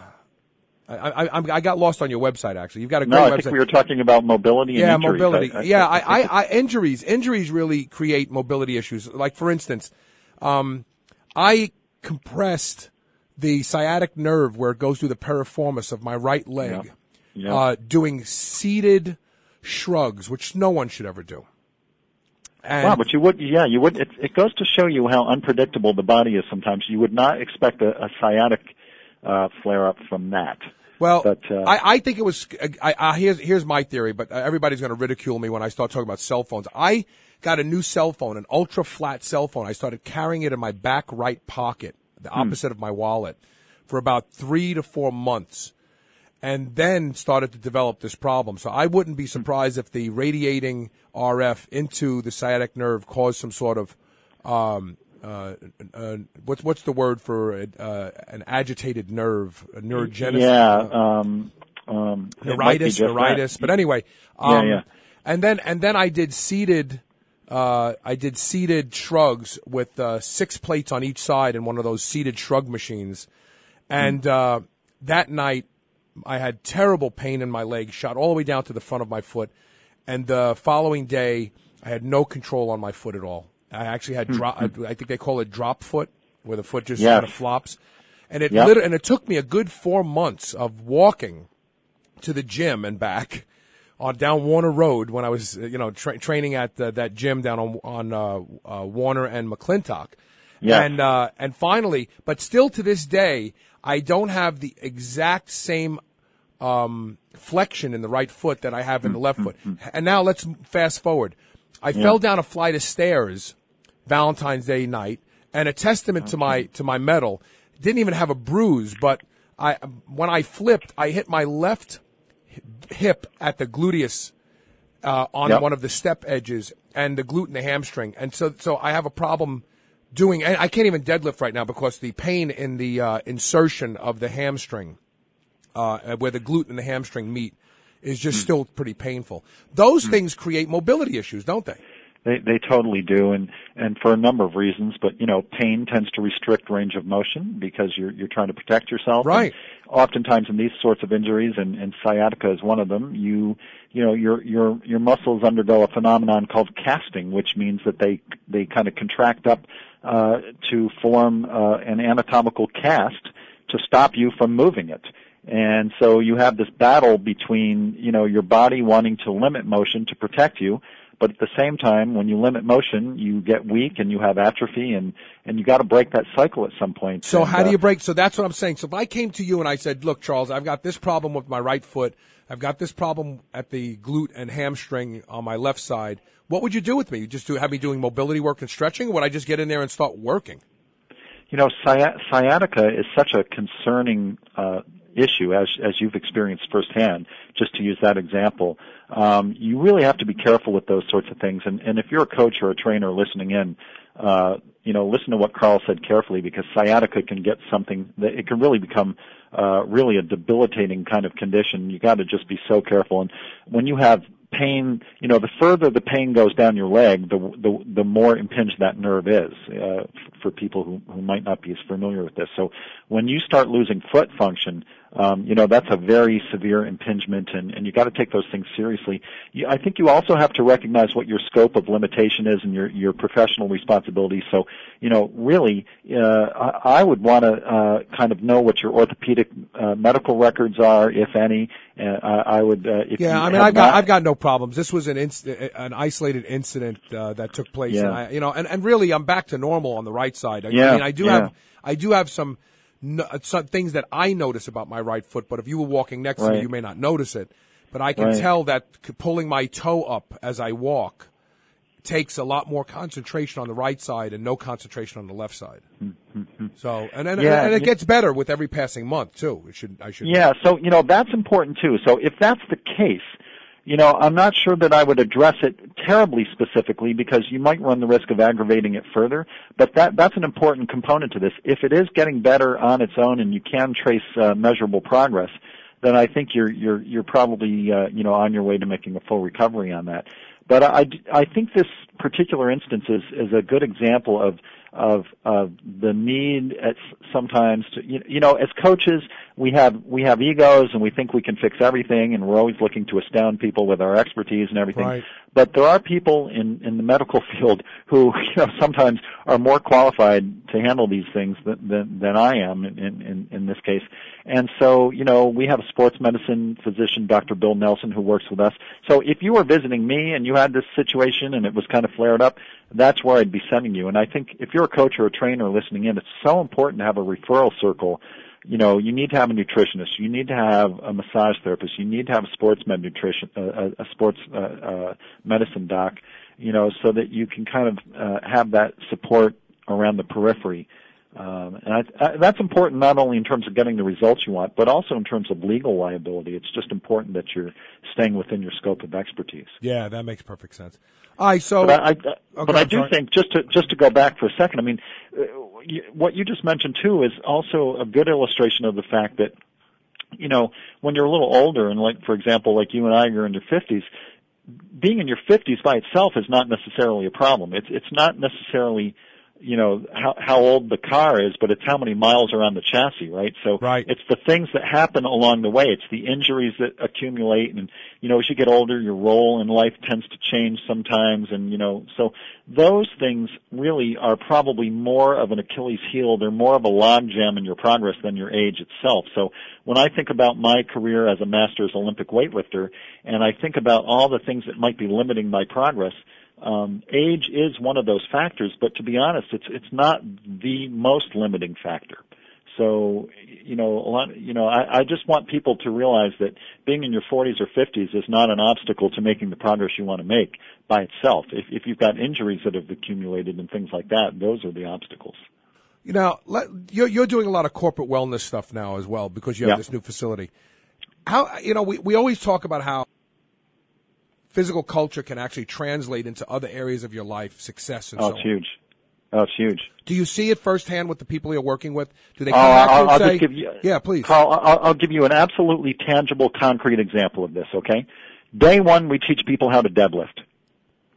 I got lost on your website, actually. You've got a great website. I think we were talking about mobility and injuries. Mobility. Injuries really create mobility issues. Like, for instance, I compressed the sciatic nerve where it goes through the piriformis of my right leg, doing seated shrugs, which no one should ever do. And wow, but you would. It goes to show you how unpredictable the body is sometimes. You would not expect a sciatic flare-up from that. Well, but, I think it was, here's my theory, but everybody's going to ridicule me when I start talking about cell phones. I got a new cell phone, an ultra-flat cell phone. I started carrying it in my back right pocket, the opposite of my wallet, for about 3 to 4 months, and then started to develop this problem. So I wouldn't be surprised if the radiating RF into the sciatic nerve caused some sort of what's the word for an agitated nerve, a neurogenesis? Neuritis. But anyway, and then I did seated shrugs with 6 plates on each side in one of those seated shrug machines, and that night I had terrible pain in my leg, shot all the way down to the front of my foot, and the following day I had no control on my foot at all. I actually had I think they call it drop foot, where the foot just kind of flops. And it took me a good 4 months of walking to the gym and back down Warner Road when I was training at that gym down on Warner and McClintock. Yeah. And finally, but still to this day, I don't have the exact same flexion in the right foot that I have in the left foot. And now let's fast forward. I fell down a flight of stairs Valentine's Day night, and a testament to my medal. Didn't even have a bruise, but when I flipped, I hit my left hip at the gluteus on one of the step edges, and the glute and the hamstring. And so I have a problem doing. I can't even deadlift right now because the pain in the insertion of the hamstring, where the glute and the hamstring meet, is just still pretty painful. Those things create mobility issues, don't they? They totally do, and for a number of reasons. But pain tends to restrict range of motion because you're trying to protect yourself. Right. And oftentimes in these sorts of injuries, and sciatica is one of them, your muscles undergo a phenomenon called casting, which means that they kind of contract up to form an anatomical cast to stop you from moving it. And so you have this battle between, your body wanting to limit motion to protect you, but at the same time, when you limit motion, you get weak and you have atrophy, and you got to break that cycle at some point. So how do you break? So that's what I'm saying. So if I came to you and I said, look, Charles, I've got this problem with my right foot, I've got this problem at the glute and hamstring on my left side, what would you do with me? You just have me doing mobility work and stretching, or would I just get in there and start working? Sciatica is such a concerning issue, as you've experienced firsthand, just to use that example. You really have to be careful with those sorts of things. And if you're a coach or a trainer listening in, listen to what Carl said carefully, because sciatica can get something that it can really become really a debilitating kind of condition. You got to just be so careful. And when you have pain, the further the pain goes down your leg, the more impinged that nerve is, for people who might not be as familiar with this. So when you start losing foot function, that's a very severe impingement, and you got to take those things seriously. I think you also have to recognize what your scope of limitation is and your professional responsibility. So, really, I would want to kind of know what your orthopedic medical records are, if any. I would. I've got no problems. This was an isolated incident that took place, and and really, I'm back to normal on the right side. I do have some things that I notice about my right foot, but if you were walking next to me, you may not notice it. But I can tell that pulling my toe up as I walk takes a lot more concentration on the right side and no concentration on the left side. Mm-hmm. So, and it gets better with every passing month too. I should. Yeah. So, that's important too. So if that's the case, I'm not sure that I would address it terribly specifically, because you might run the risk of aggravating it further. But that's an important component to this. If it is getting better on its own and you can trace measurable progress, then I think you're probably on your way to making a full recovery on that. But I think this particular instance is a good example of the need sometimes to, as coaches, we have egos and we think we can fix everything, and we're always looking to astound people with our expertise and everything. Right. But there are people in the medical field who sometimes are more qualified to handle these things than I am in this case. And so, we have a sports medicine physician, Dr. Bill Nelson, who works with us. So if you were visiting me and you had this situation and it was kind of flared up, that's where I'd be sending you. And I think if you're a coach or a trainer listening in, it's so important to have a referral circle. You need to have a nutritionist. You need to have a massage therapist. You need to have a sports medicine doc, so that you can kind of have that support around the periphery. And that's important not only in terms of getting the results you want, but also in terms of legal liability. It's just important that you're staying within your scope of expertise. Yeah, that makes perfect sense. All right, so but I do think, just to go back for a second, I mean, what you just mentioned too is also a good illustration of the fact that, when you're a little older, and for example, like you and I are in your 50s, being in your 50s by itself is not necessarily a problem. It's not necessarily how old the car is, but it's how many miles are on the chassis, right? So it's the things that happen along the way. It's the injuries that accumulate, and as you get older, your role in life tends to change sometimes, and so those things really are probably more of an Achilles heel. They're more of a logjam in your progress than your age itself. So when I think about my career as a Masters Olympic weightlifter, and I think about all the things that might be limiting my progress, age is one of those factors, but to be honest, it's not the most limiting factor. So, I just want people to realize that being in your 40s or 50s is not an obstacle to making the progress you want to make by itself. If you've got injuries that have accumulated and things like that, those are the obstacles. You're doing a lot of corporate wellness stuff now as well, because you have this new facility. How, we always talk about how physical culture can actually translate into other areas of your life, success, and so on. It's huge. Do you see it firsthand with the people you're working with? Do they come back and say, just give you, yeah, please. Carl, I'll give you an absolutely tangible, concrete example of this, okay? Day one, we teach people how to deadlift.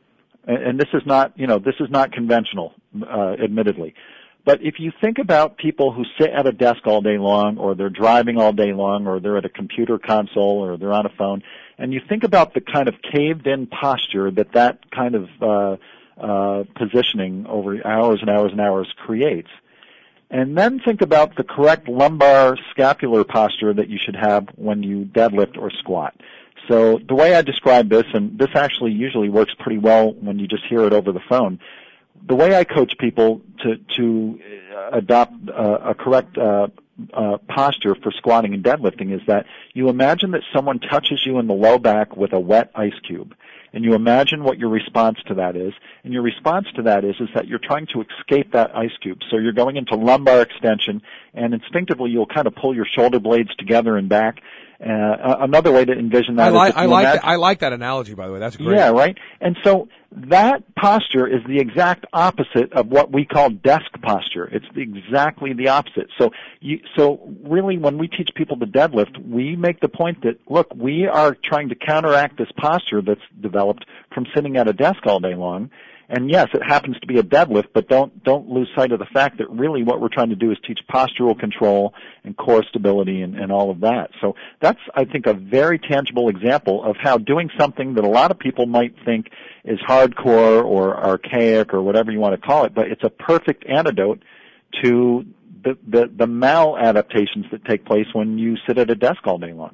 and this is not conventional, admittedly. But if you think about people who sit at a desk all day long, or they're driving all day long, or they're at a computer console, or they're on a phone, and you think about the kind of caved-in posture that kind of positioning over hours and hours and hours creates, and then think about the correct lumbar scapular posture that you should have when you deadlift or squat. So the way I describe this, and this actually usually works pretty well when you just hear it over the phone, the way I coach people to adopt a correct posture for squatting and deadlifting is that you imagine that someone touches you in the low back with a wet ice cube. And you imagine what your response to that is. And your response to that is that you're trying to escape that ice cube. So you're going into lumbar extension, and instinctively you'll kind of pull your shoulder blades together and back. Another way to envision that I like that analogy, by the way. That's great. Yeah, right? And so that posture is the exact opposite of what we call desk posture. It's exactly the opposite. So really when we teach people to deadlift, we make the point that, look, we are trying to counteract this posture that's developed from sitting at a desk all day long. And yes, it happens to be a deadlift, but don't lose sight of the fact that really what we're trying to do is teach postural control and core stability and all of that. So that's, I think, a very tangible example of how doing something that a lot of people might think is hardcore or archaic or whatever you want to call it, but it's a perfect antidote to the maladaptations that take place when you sit at a desk all day long.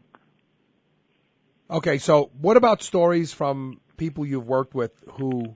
Okay, so what about stories from people you've worked with who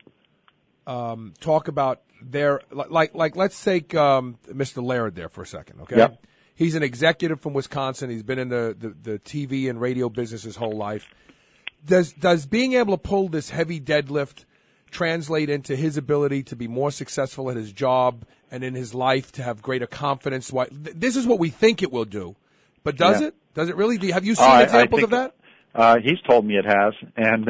talk about their, like let's take Mr. Laird there for a second, okay? Yep. He's an executive from Wisconsin. He's been in the TV and radio business his whole life. Does being able to pull this heavy deadlift translate into his ability to be more successful at his job and in his life, to have greater confidence? This is what we think it will do, but does it? Does it really? Have you seen examples of that? He's told me it has, and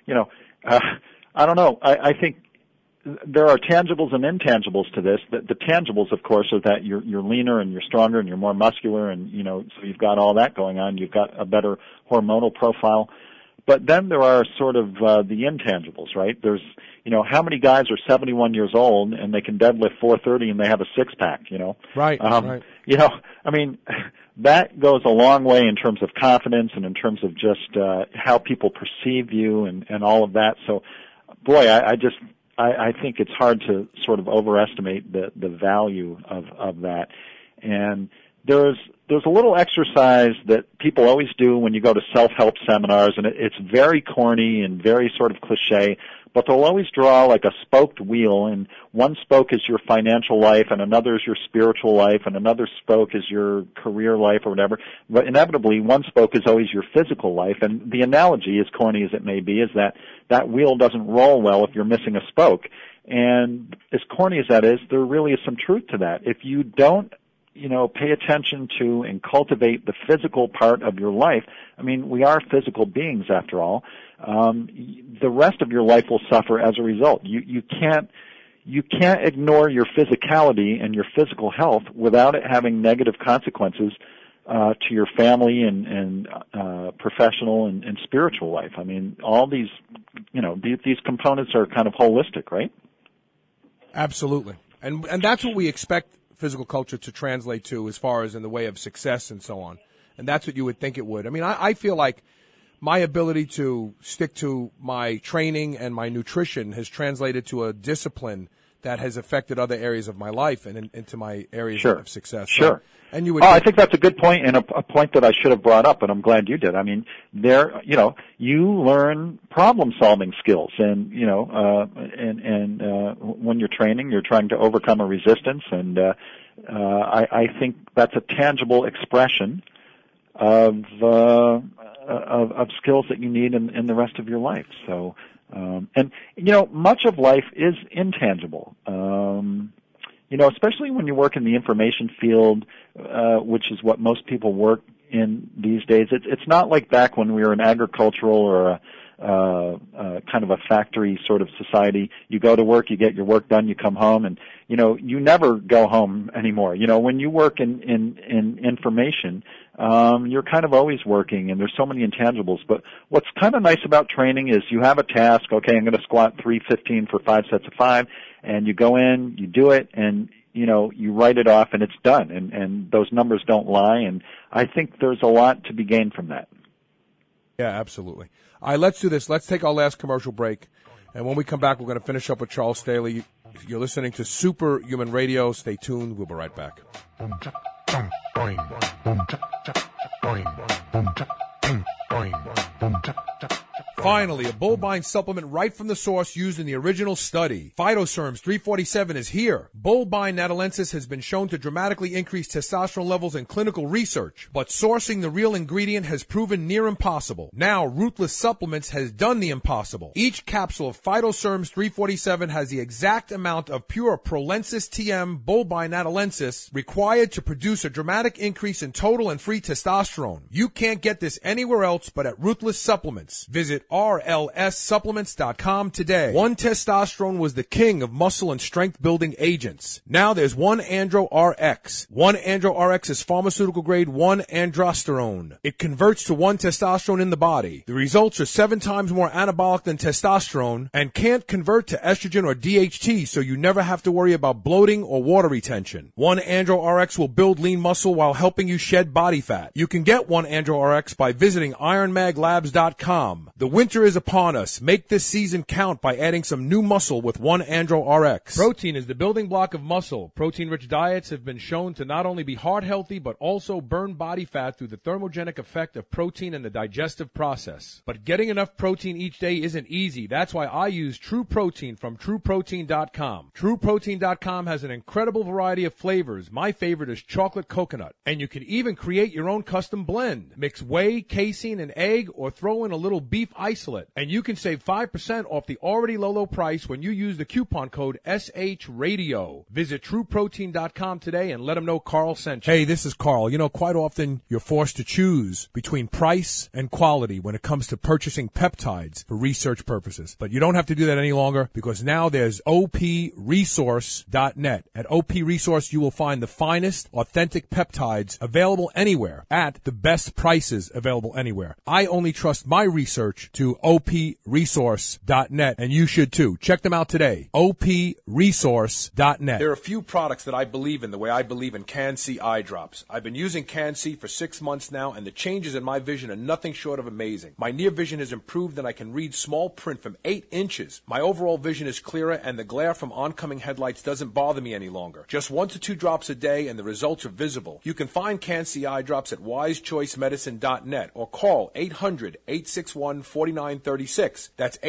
I don't know. I think there are tangibles and intangibles to this. The tangibles, of course, are that you're leaner and you're stronger and you're more muscular, and so you've got all that going on. You've got a better hormonal profile. But then there are sort of the intangibles, right? There's how many guys are 71 years old and they can deadlift 430 and they have a six-pack, Right, right. I mean, that goes a long way in terms of confidence and in terms of just how people perceive you and all of that. So, boy, I think it's hard to sort of overestimate the value of that. And there's a little exercise that people always do when you go to self-help seminars, and it's very corny and very sort of cliche, but they'll always draw like a spoked wheel, and one spoke is your financial life, and another is your spiritual life, and another spoke is your career life or whatever. But inevitably, one spoke is always your physical life, and the analogy, as corny as it may be, is that wheel doesn't roll well if you're missing a spoke. And as corny as that is, there really is some truth to that. If you don't pay attention to and cultivate the physical part of your life. I mean, we are physical beings after all. The rest of your life will suffer as a result. You can't ignore your physicality and your physical health without it having negative consequences to your family and professional and spiritual life. I mean, all these components are kind of holistic, right? Absolutely. And that's what we expect physical culture to translate to as far as in the way of success and so on. And that's what you would think it would. I mean, I feel like my ability to stick to my training and my nutrition has translated to a discipline that has affected other areas of my life and into my areas of success. Sure. And you would I think that's a good point, and a point that I should have brought up, and I'm glad you did. I mean, you learn problem-solving skills, and when you're training, you're trying to overcome a resistance, and I think that's a tangible expression of skills that you need in the rest of your life. So, much of life is intangible. Especially when you work in the information field, which is what most people work in these days. It's not like back when we were an agricultural or a kind of a factory sort of society. You go to work, you get your work done, you come home, and you never go home anymore. When you work in information, you're kind of always working, and there's so many intangibles. But what's kind of nice about training is you have a task. Okay, I'm going to squat 315 for 5 sets of 5, and you go in, you do it, and you write it off, and it's done. And those numbers don't lie. And I think there's a lot to be gained from that. Yeah, absolutely. All right, let's do this. Let's take our last commercial break. And when we come back, we're going to finish up with Charles Staley. You're listening to Superhuman Radio. Stay tuned. We'll be right back. Finally, a Bullbine supplement right from the source used in the original study. Phytoserms 347 is here. Bullbine natalensis has been shown to dramatically increase testosterone levels in clinical research, but sourcing the real ingredient has proven near impossible. Now, Ruthless Supplements has done the impossible. Each capsule of Phytoserms 347 has the exact amount of pure Prolensis TM Bullbine natalensis required to produce a dramatic increase in total and free testosterone. You can't get this anywhere else but at Ruthless Supplements. Visit RLSsupplements.com today. 1-testosterone was the king of muscle and strength building agents. Now there's 1-andro-RX. 1-andro-RX is pharmaceutical grade 1-androsterone. It converts to 1-testosterone in the body. The results are 7 times more anabolic than testosterone and can't convert to estrogen or DHT, so you never have to worry about bloating or water retention. 1-andro-RX will build lean muscle while helping you shed body fat. You can get 1-andro-RX by visiting ironmaglabs.com. The winter is upon us. Make this season count by adding some new muscle with 1-andro-RX. Protein is the building block of muscle. Protein-rich diets have been shown to not only be heart healthy, but also burn body fat through the thermogenic effect of protein in the digestive process. But getting enough protein each day isn't easy. That's why I use True Protein from TrueProtein.com. TrueProtein.com has an incredible variety of flavors. My favorite is chocolate coconut. And you can even create your own custom blend. Mix whey, casein, and egg, or throw in a little beef isolate, and you can save 5% off the already low price when you use the coupon code SHRadio. Visit TrueProtein.com today and let them know Carl sent you. Hey, this is Carl. Quite often you're forced to choose between price and quality when it comes to purchasing peptides for research purposes. But you don't have to do that any longer because now there's OPResource.net. At OP Resource, you will find the finest, authentic peptides available anywhere at the best prices available anywhere. I only trust my research to OPResource.net, and you should too. Check them out today. OPResource.net. There are a few products that I believe in the way I believe in Can-C eye drops. I've been using Can-C for 6 months now, and the changes in my vision are nothing short of amazing. My near vision has improved, and I can read small print from 8 inches. My overall vision is clearer, and the glare from oncoming headlights doesn't bother me any longer. Just 1 to 2 drops a day, and the results are visible. You can find Can-C eye drops at wisechoicemedicine.net or call 800-861-4936. That's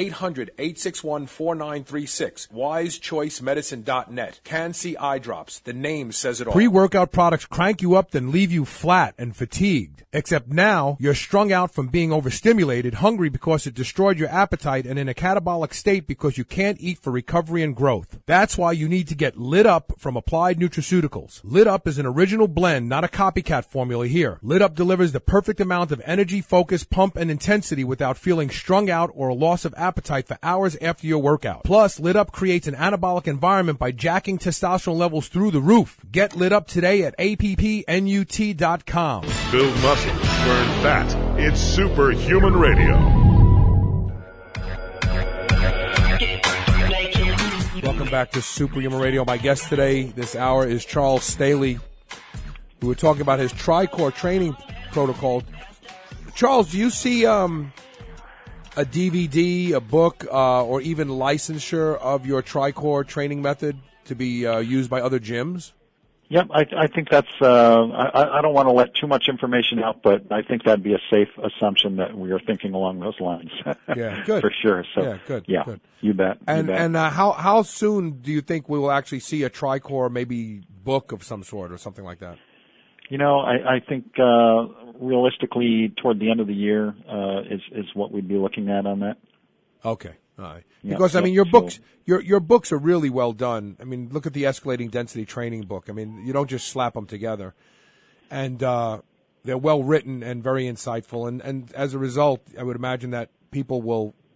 800-861-4936. wisechoicemedicine.net. Can-C eye drops. The name says it all. Pre-workout products crank you up then leave you flat and fatigued. Except now, you're strung out from being overstimulated, hungry because it destroyed your appetite, and in a catabolic state because you can't eat for recovery and growth. That's why you need to get Lit Up from Applied Nutraceuticals. Lit Up is an original blend, not a copycat formula here. Lit Up delivers the perfect amount of energy, focus, pump, and intensity without feeling strung out or a loss of appetite for hours after your workout. Plus, Lit Up creates an anabolic environment by jacking testosterone levels through the roof. Get Lit Up today at appnut.com. Build muscle, burn fat. It's Superhuman Radio. Welcome back to Superhuman Radio. My guest today, this hour, is Charles Staley. We were talking about his Tri-Core training protocol. Charles, do you see a DVD, a book, or even licensure of your Tri-Core training method to be used by other gyms? Yep, I think that's, I don't want to let too much information out, but I think that'd be a safe assumption that we are thinking along those lines. Yeah, good. For sure. So, yeah, good. Yeah, good. You bet. And how soon do you think we will actually see a Tri-Core, maybe book of some sort or something like that? I think realistically toward the end of the year is what we'd be looking at on that. Okay. All right. Because your books are really well done. I mean, look at the Escalating Density Training book. I mean, you don't just slap them together, and they're well written and very insightful. And as a result, I would imagine that people will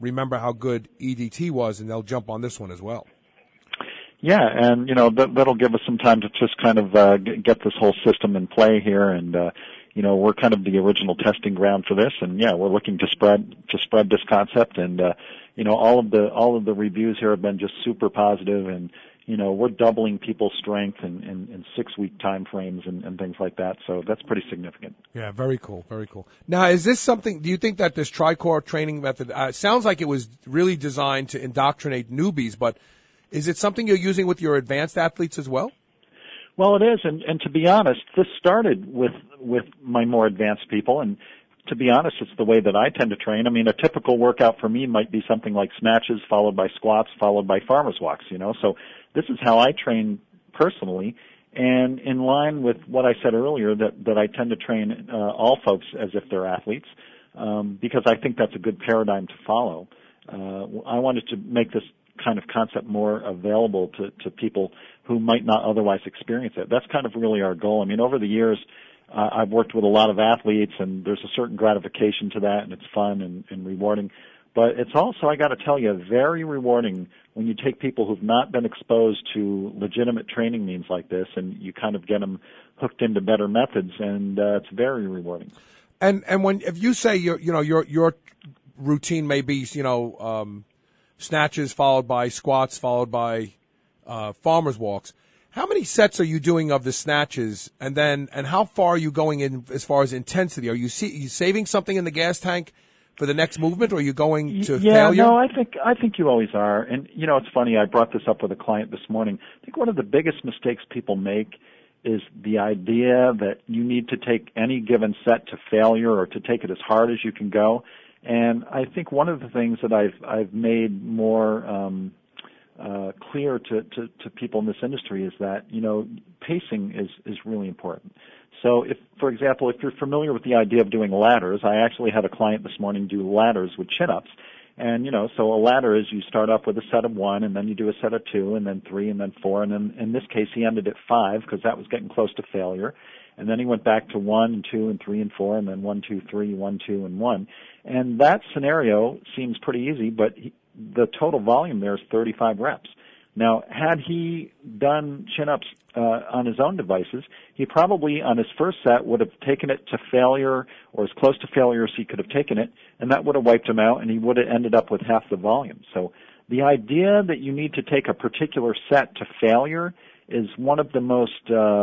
remember how good EDT was, and they'll jump on this one as well. Yeah, and that'll give us some time to just kind of get this whole system in play here, and we're kind of the original testing ground for this, and we're looking to spread this concept, and all of the reviews here have been just super positive, and we're doubling people's strength in 6-week time frames and things like that, so that's pretty significant. Yeah, very cool, very cool. Now, is this something, do you think that this TriCore training method, sounds like it was really designed to indoctrinate newbies, but is it something you're using with your advanced athletes as well? Well, it is, and to be honest, this started with my more advanced people, and to be honest, it's the way that I tend to train. I mean, a typical workout for me might be something like snatches, followed by squats, followed by farmer's walks, so this is how I train personally, and in line with what I said earlier, that I tend to train all folks as if they're athletes, because I think that's a good paradigm to follow. I wanted to make this kind of concept more available to people who might not otherwise experience it. That's kind of really our goal. I mean, over the years, I've worked with a lot of athletes, and there's a certain gratification to that, and it's fun and rewarding. But it's also, I got to tell you, very rewarding when you take people who've not been exposed to legitimate training means like this, and you kind of get them hooked into better methods, and it's very rewarding. And if you say your routine may be snatches followed by squats followed by farmer's walks, how many sets are you doing of the snatches, and how far are you going in as far as intensity? Are you saving something in the gas tank for the next movement, or are you going to failure? No, I think you always are. And it's funny, I brought this up with a client this morning. I think one of the biggest mistakes people make is the idea that you need to take any given set to failure or to take it as hard as you can go. And I think one of the things that I've made more clear to people in this industry is that pacing is really important. So for example, if you're familiar with the idea of doing ladders, I actually had a client this morning do ladders with chin-ups. And so a ladder is you start off with a set of 1, and then you do a set of 2, and then 3, and then 4, and then in this case he ended at 5 because that was getting close to failure. And then he went back to 1 and 2 and 3 and 4, and then 1, 2, 3, 1, 2, and 1. And that scenario seems pretty easy, but the total volume there is 35 reps. Now, had he done chin-ups on his own devices, he probably on his first set would have taken it to failure or as close to failure as he could have taken it, and that would have wiped him out, and he would have ended up with half the volume. So the idea that you need to take a particular set to failure is one of the most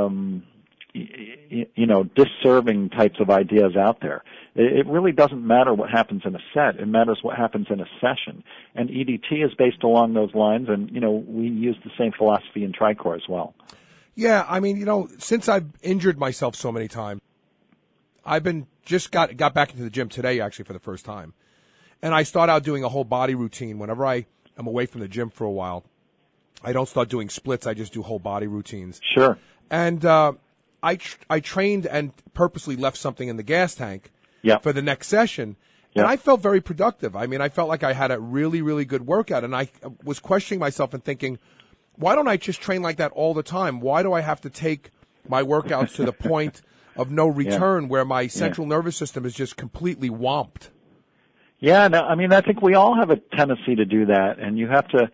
disserving types of ideas out there. It really doesn't matter what happens in a set. It matters what happens in a session. And EDT is based along those lines, and, we use the same philosophy in TriCore as well. Yeah, I mean, since I've injured myself so many times, I've been got back into the gym today, actually, for the first time. And I start out doing a whole body routine. Whenever I am away from the gym for a while, I don't start doing splits. I just do whole body routines. Sure. And I trained and purposely left something in the gas tank for the next session, and I felt very productive. I mean, I felt like I had a really, really good workout, and I was questioning myself and thinking, why don't I just train like that all the time? Why do I have to take my workouts to the point of no return where my central nervous system is just completely whomped? Yeah, no, I mean, I think we all have a tendency to do that, and you have to,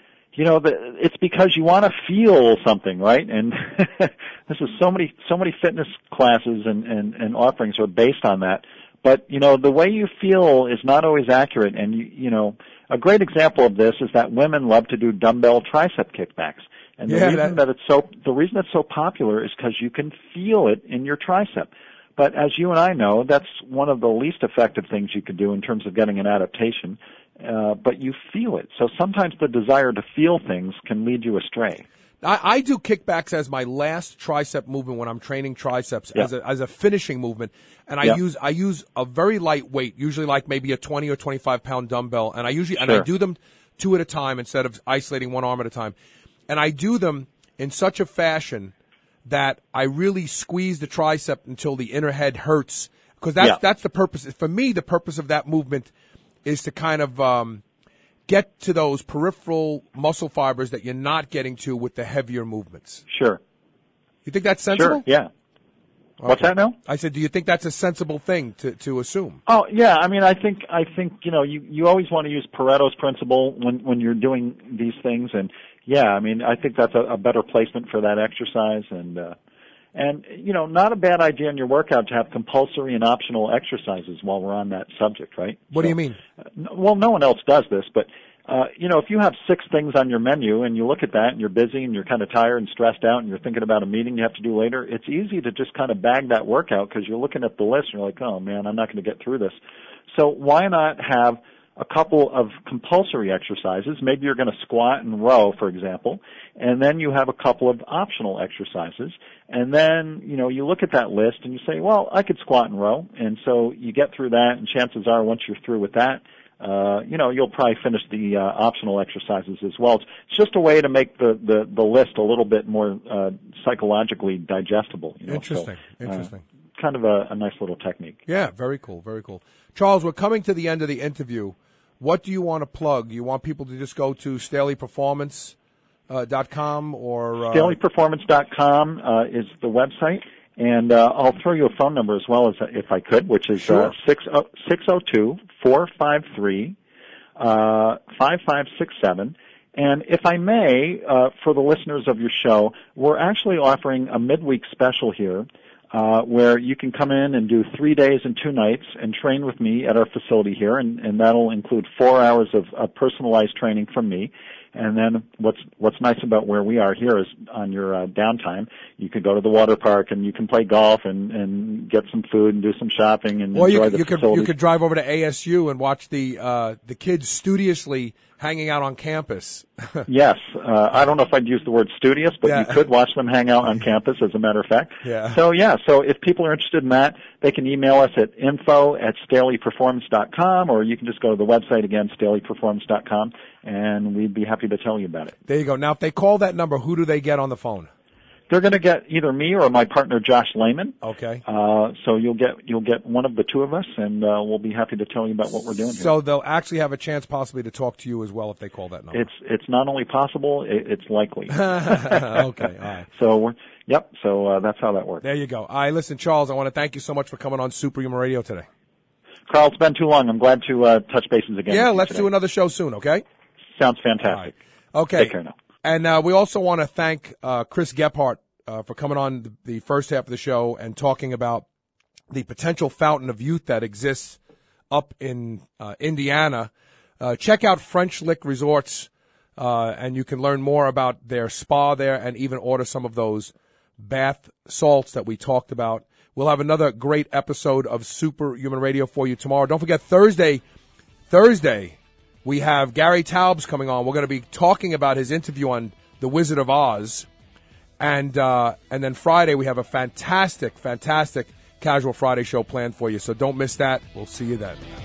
it's because you want to feel something, right? And this is so many fitness classes and offerings are based on that. But, the way you feel is not always accurate. And, a great example of this is that women love to do dumbbell tricep kickbacks. And the reason it's so popular is because you can feel it in your tricep. But as you and I know, that's one of the least effective things you can do in terms of getting an adaptation. But you feel it. So sometimes the desire to feel things can lead you astray. I do kickbacks as my last tricep movement when I'm training triceps as a finishing movement, and I use a very light weight, usually like maybe a 20 or 25 pound dumbbell, and I do them 2 at a time instead of isolating one arm at a time, and I do them in such a fashion that I really squeeze the tricep until the inner head hurts, because that's the purpose. For me, the purpose of that movement is to kind of get to those peripheral muscle fibers that you're not getting to with the heavier movements. Sure. You think that's sensible? Sure, yeah. What's that now? I said, do you think that's a sensible thing to assume? Oh yeah, I mean, I think you always want to use Pareto's principle when you're doing these things, and yeah, I mean, I think that's a better placement for that exercise, and not a bad idea in your workout to have compulsory and optional exercises while we're on that subject, right? What do you mean? Well, no one else does this, but if you have 6 things on your menu and you look at that and you're busy and you're kind of tired and stressed out and you're thinking about a meeting you have to do later, it's easy to just kind of bag that workout because you're looking at the list and you're like, oh man, I'm not going to get through this. So why not have a couple of compulsory exercises? Maybe you're going to squat and row, for example, and then you have a couple of optional exercises. And then, you look at that list and you say, well, I could squat and row. And so you get through that, and chances are once you're through with that, you'll probably finish the optional exercises as well. It's just a way to make the list a little bit more psychologically digestible. Interesting. So, Interesting. Kind of a nice little technique. Yeah, very cool, very cool. Charles, we're coming to the end of the interview. What do you want to plug? You want people to just go to StaleyPerformance.com or StaleyPerformance.com is the website, and I'll throw you a phone number as well, as if I could, which is 602-453-5567. And if I may, for the listeners of your show, we're actually offering a midweek special here, where you can come in and do 3 days and 2 nights and train with me at our facility here, and that'll include 4 hours of personalized training from me. And then what's nice about where we are here is on your downtime, you can go to the water park and you can play golf and get some food and do some shopping and enjoy the facility. You could drive over to ASU and watch the kids studiously hanging out on campus. Yes. I don't know if I'd use the word studious, but you could watch them hang out on campus, as a matter of fact. Yeah. So if people are interested in that, they can email us at info@StaleyPerformance.com, or you can just go to the website again, StaleyPerformance.com, and we'd be happy to tell you about it. There you go. Now, if they call that number, who do they get on the phone? They're going to get either me or my partner, Josh Lehman. Okay. So you'll get one of the two of us, and we'll be happy to tell you about what we're doing here. So they'll actually have a chance possibly to talk to you as well if they call that number. It's not only possible, it's likely. Okay. All right. So So that's how that works. There you go. All right. Listen, Charles, I want to thank you so much for coming on Superhuman Radio today. Carl, it's been too long. I'm glad to touch bases again. Yeah, let's do another show soon. Okay. Sounds fantastic. Right. Okay. Take care now. And we also want to thank Chris Gephardt for coming on the first half of the show and talking about the potential fountain of youth that exists up in Indiana. Check out French Lick Resorts, and you can learn more about their spa there and even order some of those bath salts that we talked about. We'll have another great episode of Superhuman Radio for you tomorrow. Don't forget, Thursday, we have Gary Taubes coming on. We're going to be talking about his interview on The Wizard of Oz. And then Friday, we have a fantastic Casual Friday show planned for you. So don't miss that. We'll see you then.